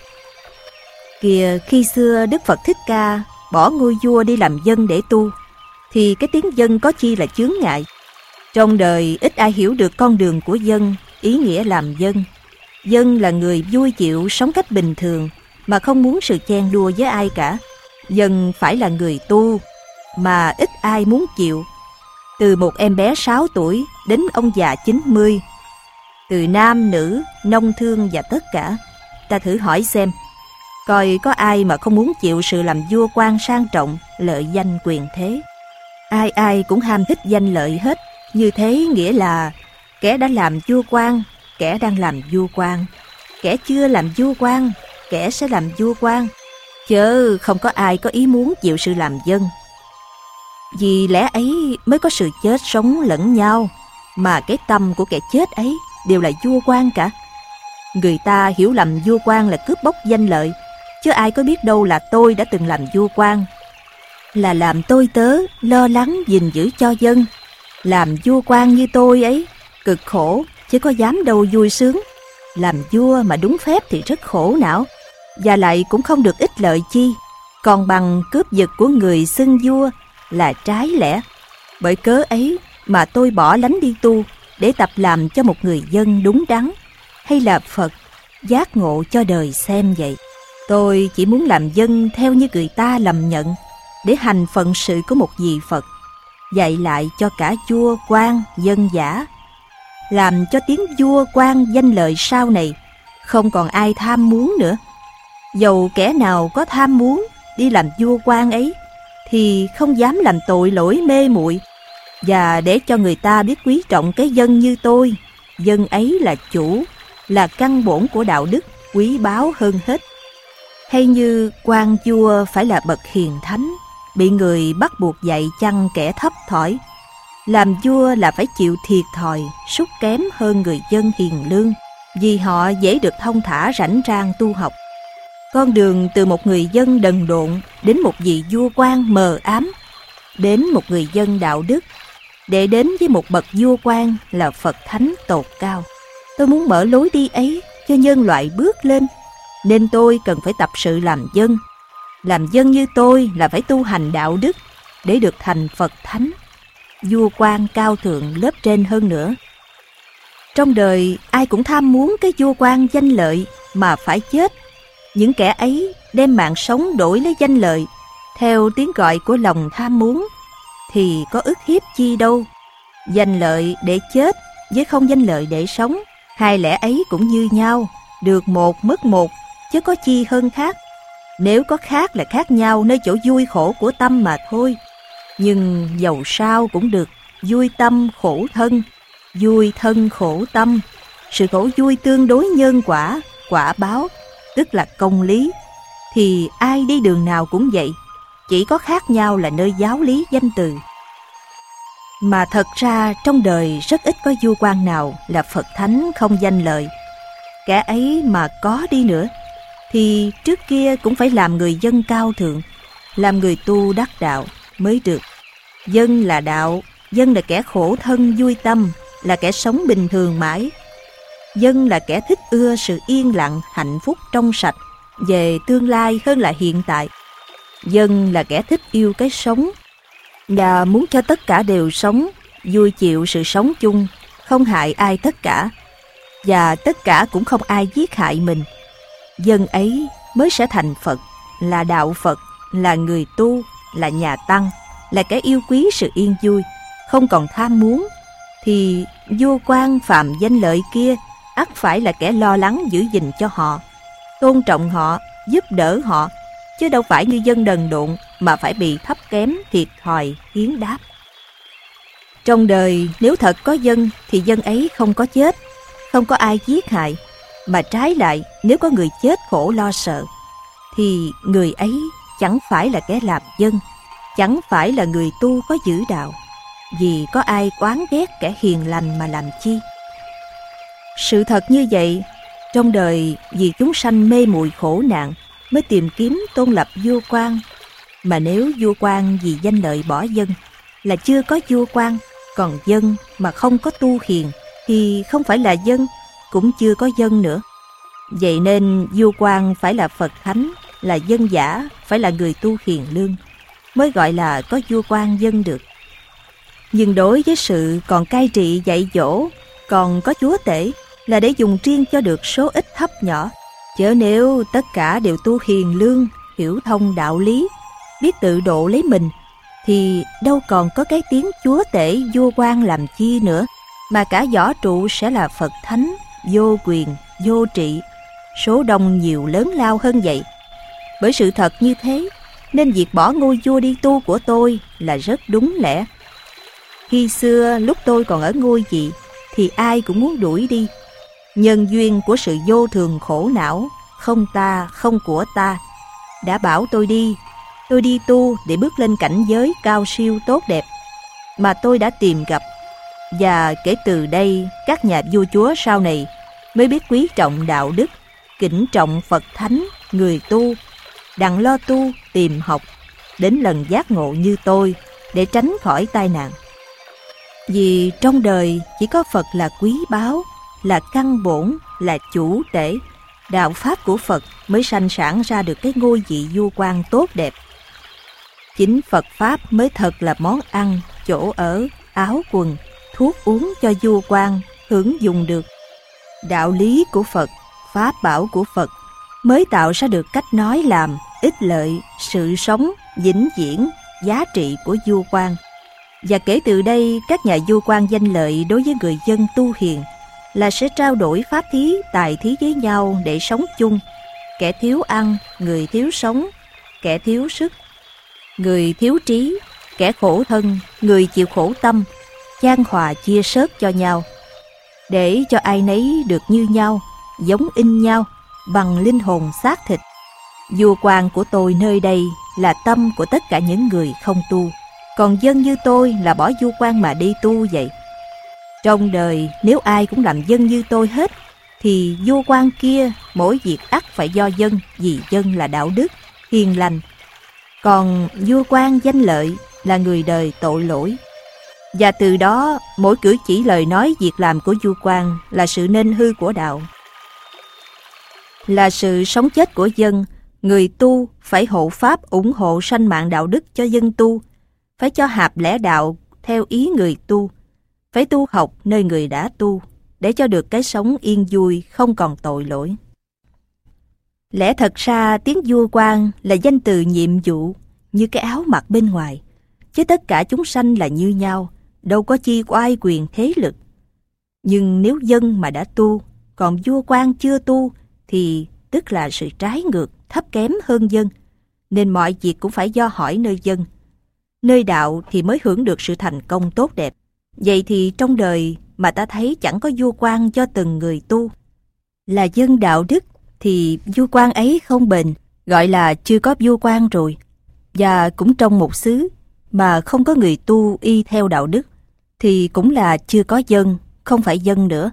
Kìa, khi xưa Đức Phật Thích Ca bỏ ngôi vua đi làm dân để tu, thì cái tiếng dân có chi là chướng ngại. Trong đời ít ai hiểu được con đường của dân, ý nghĩa làm dân. Dân là người vui chịu sống cách bình thường, mà không muốn sự chen đua với ai cả. Dân phải là người tu, mà ít ai muốn chịu. từ một em bé sáu tuổi đến ông già chín mươi, từ nam, nữ, nông thương và tất cả. Ta thử hỏi xem, coi có ai mà không muốn chịu sự làm vua quan sang trọng, lợi danh quyền thế. Ai ai cũng ham thích danh lợi hết. Như thế nghĩa là kẻ đã làm vua quan, kẻ đang làm vua quan, kẻ chưa làm vua quan, kẻ sẽ làm vua quan, chớ không có ai có ý muốn chịu sự làm dân. Vì lẽ ấy mới có sự chết sống lẫn nhau, mà cái tâm của kẻ chết ấy đều là vua quan cả. Người ta hiểu lầm vua quan là cướp bóc danh lợi, chứ ai có biết đâu là tôi đã từng làm vua quan, là làm tôi tớ lo lắng gìn giữ cho dân. Làm vua quan như tôi ấy cực khổ, chứ có dám đâu vui sướng. Làm vua mà đúng phép thì rất khổ não, và lại cũng không được ích lợi chi, còn bằng cướp giật của người xưng vua là trái lẽ. Bởi cớ ấy mà tôi bỏ lánh đi tu, để tập làm cho một người dân đúng đắn, hay là Phật giác ngộ cho đời xem vậy. Tôi chỉ muốn làm dân theo như người ta lầm nhận, để hành phận sự của một vị Phật, dạy lại cho cả vua quan dân giả, làm cho tiếng vua quan danh lợi sau này không còn ai tham muốn nữa. Dầu kẻ nào có tham muốn đi làm vua quan ấy, thì không dám làm tội lỗi mê muội, và để cho người ta biết quý trọng cái dân như tôi. Dân ấy là chủ, là căn bổn của đạo đức, quý báu hơn hết. Hay như quan vua phải là bậc hiền thánh, bị người bắt buộc dạy chăng kẻ thấp thỏi. Làm vua là phải chịu thiệt thòi, sút kém hơn người dân hiền lương, vì họ dễ được thông thả rảnh rang tu học. Con đường từ một người dân đần độn đến một vị vua quan mờ ám, đến một người dân đạo đức, để đến với một bậc vua quan là Phật thánh tột cao. Tôi muốn mở lối đi ấy cho nhân loại bước lên, nên tôi cần phải tập sự làm dân. Làm dân như tôi là phải tu hành đạo đức, để được thành Phật thánh, vua quan cao thượng lớp trên hơn nữa. Trong đời ai cũng tham muốn cái vua quan danh lợi mà phải chết. Những kẻ ấy đem mạng sống đổi lấy danh lợi, theo tiếng gọi của lòng tham muốn, thì có ức hiếp chi đâu. Danh lợi để chết với không danh lợi để sống, hai lẽ ấy cũng như nhau, được một mất một, chứ có chi hơn khác. Nếu có khác là khác nhau nơi chỗ vui khổ của tâm mà thôi. Nhưng dầu sao cũng được vui tâm khổ thân, vui thân khổ tâm. Sự khổ vui tương đối nhân quả, quả báo, tức là công lý. Thì ai đi đường nào cũng vậy, chỉ có khác nhau là nơi giáo lý danh từ. Mà thật ra trong đời rất ít có vua quan nào là Phật thánh không danh lợi. Kẻ ấy mà có đi nữa, thì trước kia cũng phải làm người dân cao thượng, làm người tu đắc đạo mới được. Dân là đạo, dân là kẻ khổ thân vui tâm, là kẻ sống bình thường mãi. Dân là kẻ thích ưa sự yên lặng, hạnh phúc trong sạch về tương lai hơn là hiện tại. Dân là kẻ thích yêu cái sống, và muốn cho tất cả đều sống, vui chịu sự sống chung, không hại ai tất cả, và tất cả cũng không ai giết hại mình. Dân ấy mới sẽ thành Phật, là đạo Phật, là người tu, là nhà tăng, là kẻ yêu quý sự yên vui, không còn tham muốn. Thì vua quan phàm danh lợi kia ắt phải là kẻ lo lắng giữ gìn cho họ, tôn trọng họ, giúp đỡ họ, chứ đâu phải như dân đần độn mà phải bị thấp kém, thiệt thòi, hiến đáp. Trong đời nếu thật có dân thì dân ấy không có chết, không có ai giết hại, mà trái lại nếu có người chết khổ lo sợ, thì người ấy chẳng phải là kẻ làm dân, chẳng phải là người tu có giữ đạo, vì có ai oán ghét kẻ hiền lành mà làm chi. Sự thật như vậy, trong đời vì chúng sanh mê muội khổ nạn mới tìm kiếm tôn lập vua quan. Mà nếu vua quan vì danh lợi bỏ dân là chưa có vua quan, còn dân mà không có tu hiền thì không phải là dân, cũng chưa có dân nữa. Vậy nên vua quan phải là Phật thánh, là dân giả, phải là người tu hiền lương, mới gọi là có vua quan dân được. Nhưng đối với sự còn cai trị dạy dỗ, còn có chúa tể, là để dùng riêng cho được số ít thấp nhỏ. Chớ nếu tất cả đều tu hiền lương, hiểu thông đạo lý, biết tự độ lấy mình, thì đâu còn có cái tiếng chúa tể vua quan làm chi nữa, mà cả võ trụ sẽ là Phật thánh, vô quyền, vô trị, số đông nhiều lớn lao hơn vậy. Bởi sự thật như thế, nên việc bỏ ngôi vua đi tu của tôi là rất đúng lẽ. Khi xưa lúc tôi còn ở ngôi vị thì ai cũng muốn đuổi đi. Nhân duyên của sự vô thường khổ não, không ta, không của ta, đã bảo tôi đi. Tôi đi tu để bước lên cảnh giới cao siêu tốt đẹp mà tôi đã tìm gặp. Và kể từ đây, các nhà vua chúa sau này mới biết quý trọng đạo đức, kính trọng Phật thánh, người tu, đặng lo tu, tìm học, đến lần giác ngộ như tôi để tránh khỏi tai nạn. Vì trong đời chỉ có Phật là quý báu, là căn bổn, là chủ tể. Đạo pháp của Phật mới sanh sản ra được cái ngôi vị vua quan tốt đẹp. Chính Phật pháp mới thật là món ăn, chỗ ở, áo quần, thuốc uống cho vua quan hưởng dùng được. Đạo lý của Phật, pháp bảo của Phật mới tạo ra được cách nói làm, ích lợi, sự sống, vĩnh viễn, giá trị của vua quan. Và kể từ đây, các nhà vua quan danh lợi đối với người dân tu hiền là sẽ trao đổi pháp thí, tài thí với nhau để sống chung. Kẻ thiếu ăn, người thiếu sống, kẻ thiếu sức, người thiếu trí, kẻ khổ thân, người chịu khổ tâm, chan hòa chia sớt cho nhau, để cho ai nấy được như nhau, giống in nhau, bằng linh hồn xác thịt. Vua quan của tôi nơi đây là tâm của tất cả những người không tu, còn dân như tôi là bỏ vua quan mà đi tu vậy. Trong đời nếu ai cũng làm dân như tôi hết, thì vua quan kia mỗi việc ắt phải do dân, vì dân là đạo đức, hiền lành. Còn vua quan danh lợi là người đời tội lỗi. Và từ đó mỗi cử chỉ lời nói việc làm của vua quan là sự nên hư của đạo, là sự sống chết của dân. Người tu phải hộ pháp ủng hộ sanh mạng đạo đức cho dân tu, phải cho hạp lẽ đạo theo ý người tu, phải tu học nơi người đã tu, để cho được cái sống yên vui, không còn tội lỗi. Lẽ thật ra tiếng vua quan là danh từ nhiệm vụ, như cái áo mặc bên ngoài, chứ tất cả chúng sanh là như nhau, đâu có chi oai quyền thế lực. Nhưng nếu dân mà đã tu, còn vua quan chưa tu, thì tức là sự trái ngược, thấp kém hơn dân, nên mọi việc cũng phải do hỏi nơi dân. Nơi đạo thì mới hưởng được sự thành công tốt đẹp. Vậy thì trong đời mà ta thấy chẳng có vua quan cho từng người tu, là dân đạo đức, thì vua quan ấy không bền, gọi là chưa có vua quan rồi. Và cũng trong một xứ mà không có người tu y theo đạo đức, thì cũng là chưa có dân, không phải dân nữa.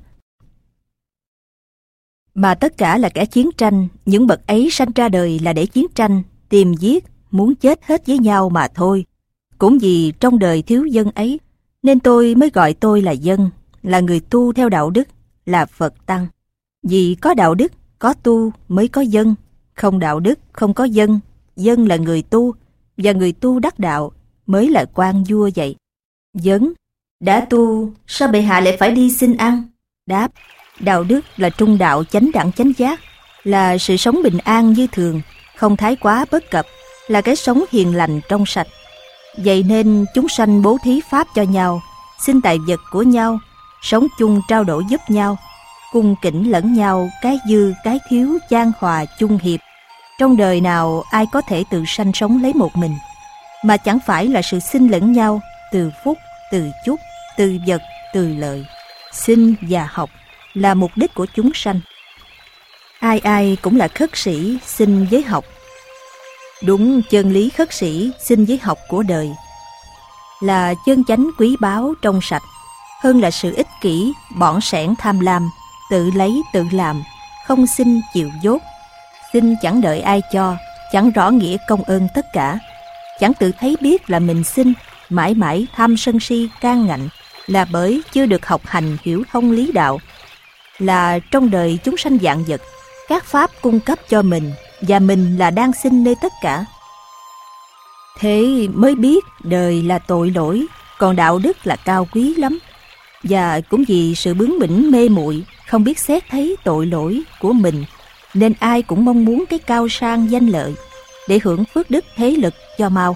Mà tất cả là kẻ chiến tranh, những bậc ấy sanh ra đời là để chiến tranh, tìm giết, muốn chết hết với nhau mà thôi. Cũng vì trong đời thiếu dân ấy, nên tôi mới gọi tôi là dân, là người tu theo đạo đức, là Phật Tăng. Vì có đạo đức, có tu mới có dân, không đạo đức, không có dân. Dân là người tu, và người tu đắc đạo mới là quan vua vậy. Vấn: đã tu, sao bệ hạ lại phải đi xin ăn? Đáp: đạo đức là trung đạo chánh đẳng chánh giác, là sự sống bình an như thường, không thái quá bất cập, là cái sống hiền lành trong sạch. Vậy nên chúng sanh bố thí pháp cho nhau, xin tài vật của nhau, sống chung trao đổi giúp nhau, cung kính lẫn nhau, cái dư cái thiếu chan hòa chung hiệp. Trong đời nào ai có thể tự sanh sống lấy một mình, mà chẳng phải là sự xin lẫn nhau từ phúc, từ chúc, từ vật, từ lợi. Sinh và học là mục đích của chúng sanh. Ai ai cũng là khất sĩ sinh với học. Đúng chân lý khất sĩ sinh với học của đời là chân chánh quý báu trong sạch, hơn là sự ích kỷ, bỏn sẻn tham lam, tự lấy tự làm, không xin chịu dốt. Xin chẳng đợi ai cho, chẳng rõ nghĩa công ơn tất cả, chẳng tự thấy biết là mình xin, mãi mãi tham sân si can ngạnh, là bởi chưa được học hành hiểu thông lý đạo. Là trong đời chúng sanh vạn vật, các pháp cung cấp cho mình, và mình là đang xin nơi tất cả. Thế mới biết đời là tội lỗi, còn đạo đức là cao quý lắm. Và cũng vì sự bướng bỉnh mê muội, không biết xét thấy tội lỗi của mình, nên ai cũng mong muốn cái cao sang danh lợi, để hưởng phước đức thế lực cho mau hết,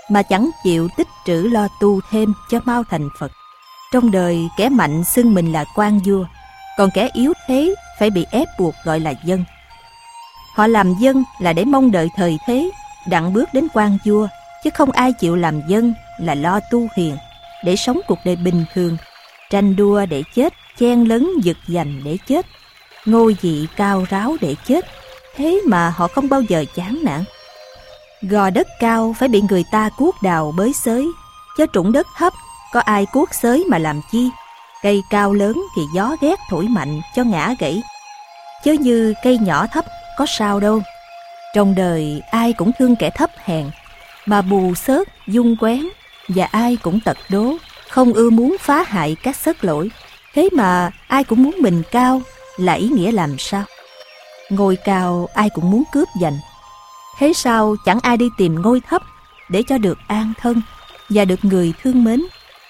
mà chẳng chịu tích trữ lo tu thêm cho mau thành Phật. Trong đời, kẻ mạnh xưng mình là quan vua, còn kẻ yếu thế phải bị ép buộc gọi là dân. Họ làm dân là để mong đợi thời thế, đặng bước đến quan vua, chứ không ai chịu làm dân là lo tu hiền, để sống cuộc đời bình thường, tranh đua để chết, chen lấn giật giành để chết, ngôi vị cao ráo để chết. Thế mà họ không bao giờ chán nản. Gò đất cao phải bị người ta cuốc đào bới xới, chứ trũng đất thấp có ai cuốc xới mà làm chi. Cây cao lớn thì gió ghét thổi mạnh cho ngã gãy, chớ như cây nhỏ thấp có sao đâu. Trong đời ai cũng thương kẻ thấp hèn, mà bù xớt dung quén, và ai cũng tật đố, không ưa muốn phá hại các xớt lỗi. Thế mà ai cũng muốn mình cao, là ý nghĩa làm sao? Ngôi cao ai cũng muốn cướp giành. Thế sao chẳng ai đi tìm ngôi thấp để cho được an thân và được người thương mến?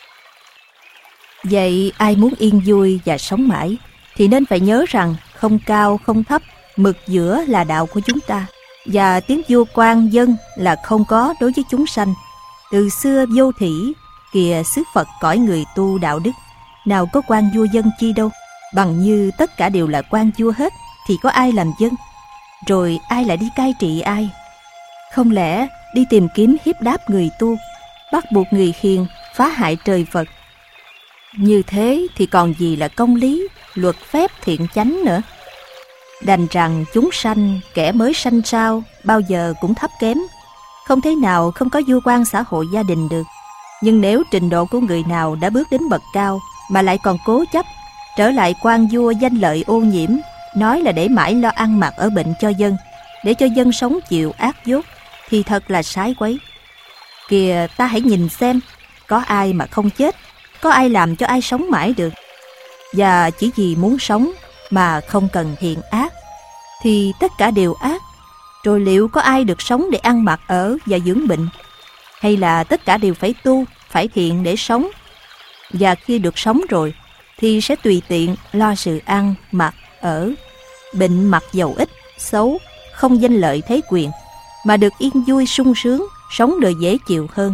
Vậy ai muốn yên vui và sống mãi thì nên phải nhớ rằng không cao không thấp, mực giữa là đạo của chúng ta, và tiếng vua quan dân là không có đối với chúng sanh. Từ xưa vô thủy, kìa xứ Phật cõi người tu đạo đức, nào có quan vua dân chi đâu. Bằng như tất cả đều là quan vua hết, thì có ai làm dân? Rồi ai lại đi cai trị ai? Không lẽ đi tìm kiếm hiếp đáp người tu, bắt buộc người hiền phá hại trời Phật? Như thế thì còn gì là công lý, luật phép thiện chánh nữa. Đành rằng chúng sanh, kẻ mới sanh sao, bao giờ cũng thấp kém, không thể nào không có vua quan xã hội gia đình được. Nhưng nếu trình độ của người nào đã bước đến bậc cao mà lại còn cố chấp trở lại quan vua danh lợi ô nhiễm, nói là để mãi lo ăn mặc ở bệnh cho dân, để cho dân sống chịu ác dốt, thì thật là sái quấy. Kìa, ta hãy nhìn xem, có ai mà không chết, có ai làm cho ai sống mãi được. Và chỉ vì muốn sống mà không cần thiện ác, thì tất cả đều ác. Rồi liệu có ai được sống để ăn mặc ở và dưỡng bệnh? Hay là tất cả đều phải tu, phải thiện để sống? Và khi được sống rồi, thì sẽ tùy tiện lo sự ăn, mặc, ở. Bệnh mặc dầu ít, xấu, không danh lợi thế quyền, mà được yên vui sung sướng, sống đời dễ chịu hơn.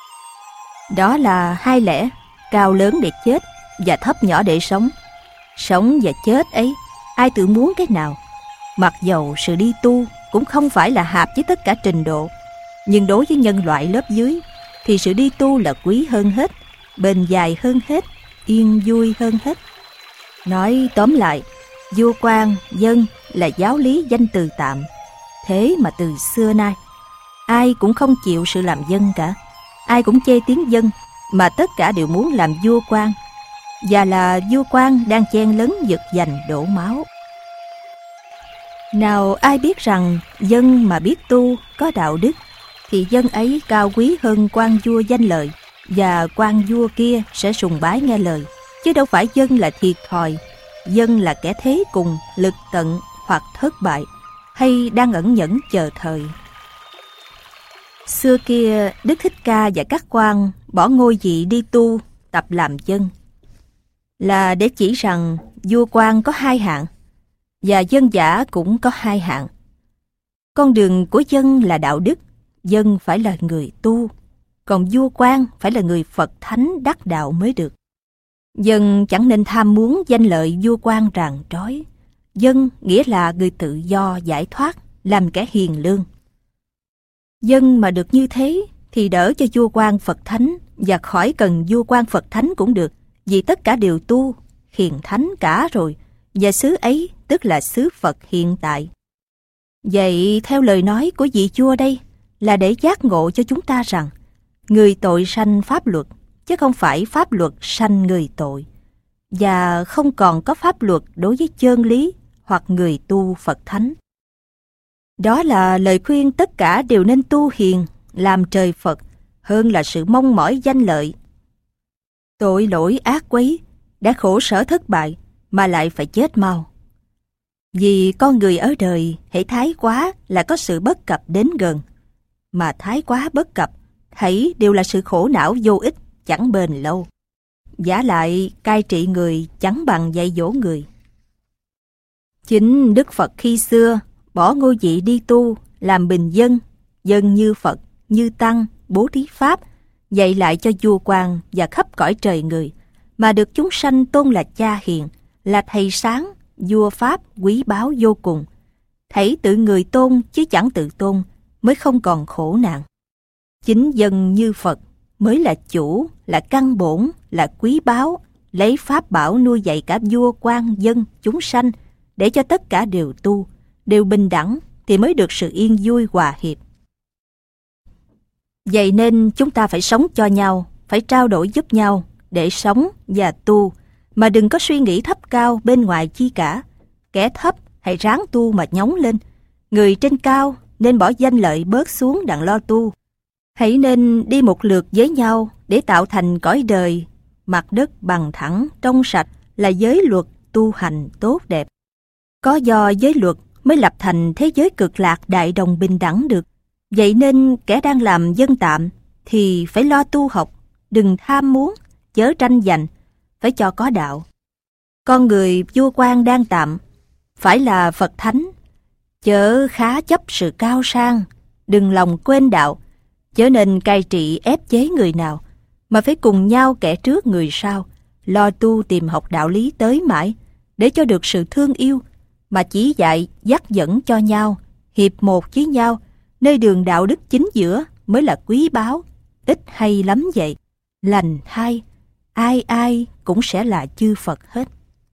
Đó là hai lẽ, cao lớn để chết và thấp nhỏ để sống. Sống và chết ấy, ai tự muốn cái nào? Mặc dầu sự đi tu cũng không phải là hạp với tất cả trình độ, nhưng đối với nhân loại lớp dưới thì sự đi tu là quý hơn hết, bền dài hơn hết, yên vui hơn hết. Nói tóm lại, vua quan dân là giáo lý danh từ tạm. Thế mà từ xưa nay ai cũng không chịu sự làm dân cả, ai cũng chê tiếng dân, mà tất cả đều muốn làm vua quan, và là vua quan đang chen lấn giật giành đổ máu. Nào ai biết rằng dân mà biết tu có đạo đức thì dân ấy cao quý hơn quan vua danh lợi, và quan vua kia sẽ sùng bái nghe lời, chứ đâu phải dân là thiệt thòi, dân là kẻ thế cùng, lực tận hoặc thất bại, hay đang ẩn nhẫn chờ thời. Xưa kia Đức Thích Ca và các quan bỏ ngôi vị đi tu, tập làm dân, là để chỉ rằng vua quan có hai hạng, và dân giả cũng có hai hạng. Con đường của dân là đạo đức, dân phải là người tu, còn vua quan phải là người Phật thánh đắc đạo mới được. Dân chẳng nên tham muốn danh lợi vua quan ràng trói. Dân nghĩa là người tự do giải thoát, làm kẻ hiền lương. Dân mà được như thế thì đỡ cho vua quan Phật thánh, và khỏi cần vua quan Phật thánh cũng được, vì tất cả đều tu, hiền thánh cả rồi, và xứ ấy tức là xứ Phật hiện tại. Vậy theo lời nói của vị vua đây là để giác ngộ cho chúng ta rằng người tội sanh pháp luật, chứ không phải pháp luật sanh người tội, và không còn có pháp luật đối với chân lý hoặc người tu Phật thánh. Đó là lời khuyên tất cả đều nên tu hiền, làm trời Phật, hơn là sự mong mỏi danh lợi. Tội lỗi ác quấy, đã khổ sở thất bại, mà lại phải chết mau. Vì con người ở đời, hễ thái quá là có sự bất cập đến gần, mà thái quá bất cập, thấy đều là sự khổ não vô ích, chẳng bền lâu. Vả lại cai trị người chẳng bằng dạy dỗ người. Chính Đức Phật khi xưa bỏ ngôi vị đi tu, làm bình dân, dân như Phật, như Tăng, bố thí pháp, dạy lại cho vua quan và khắp cõi trời người, mà được chúng sanh tôn là cha hiền, là thầy sáng, vua pháp quý báu vô cùng. Thảy tự người tôn chứ chẳng tự tôn, mới không còn khổ nạn. Chính dân như Phật mới là chủ, là căn bổn, là quý báu, lấy pháp bảo nuôi dạy cả vua quan dân chúng sanh, để cho tất cả đều tu, đều bình đẳng, thì mới được sự yên vui hòa hiệp. Vậy nên chúng ta phải sống cho nhau, phải trao đổi giúp nhau để sống và tu, mà đừng có suy nghĩ thấp cao bên ngoài chi cả. Kẻ thấp hãy ráng tu mà nhóng lên, người trên cao nên bỏ danh lợi bớt xuống đặng lo tu. Hãy nên đi một lượt với nhau để tạo thành cõi đời mặt đất bằng thẳng trong sạch, là giới luật tu hành tốt đẹp. Có do giới luật mới lập thành thế giới cực lạc đại đồng bình đẳng được. Vậy nên kẻ đang làm dân tạm thì phải lo tu học, đừng tham muốn, chớ tranh giành, phải cho có đạo. Con người vua quan đang tạm phải là Phật thánh, chớ khá chấp sự cao sang, đừng lòng quên đạo, chớ nên cai trị ép chế người nào, mà phải cùng nhau kẻ trước người sau, lo tu tìm học đạo lý tới mãi, để cho được sự thương yêu, mà chỉ dạy dắt dẫn cho nhau, hiệp một với nhau, nơi đường đạo đức chính giữa mới là quý báu, ít hay lắm vậy. Lành thay, ai ai cũng sẽ là chư Phật hết.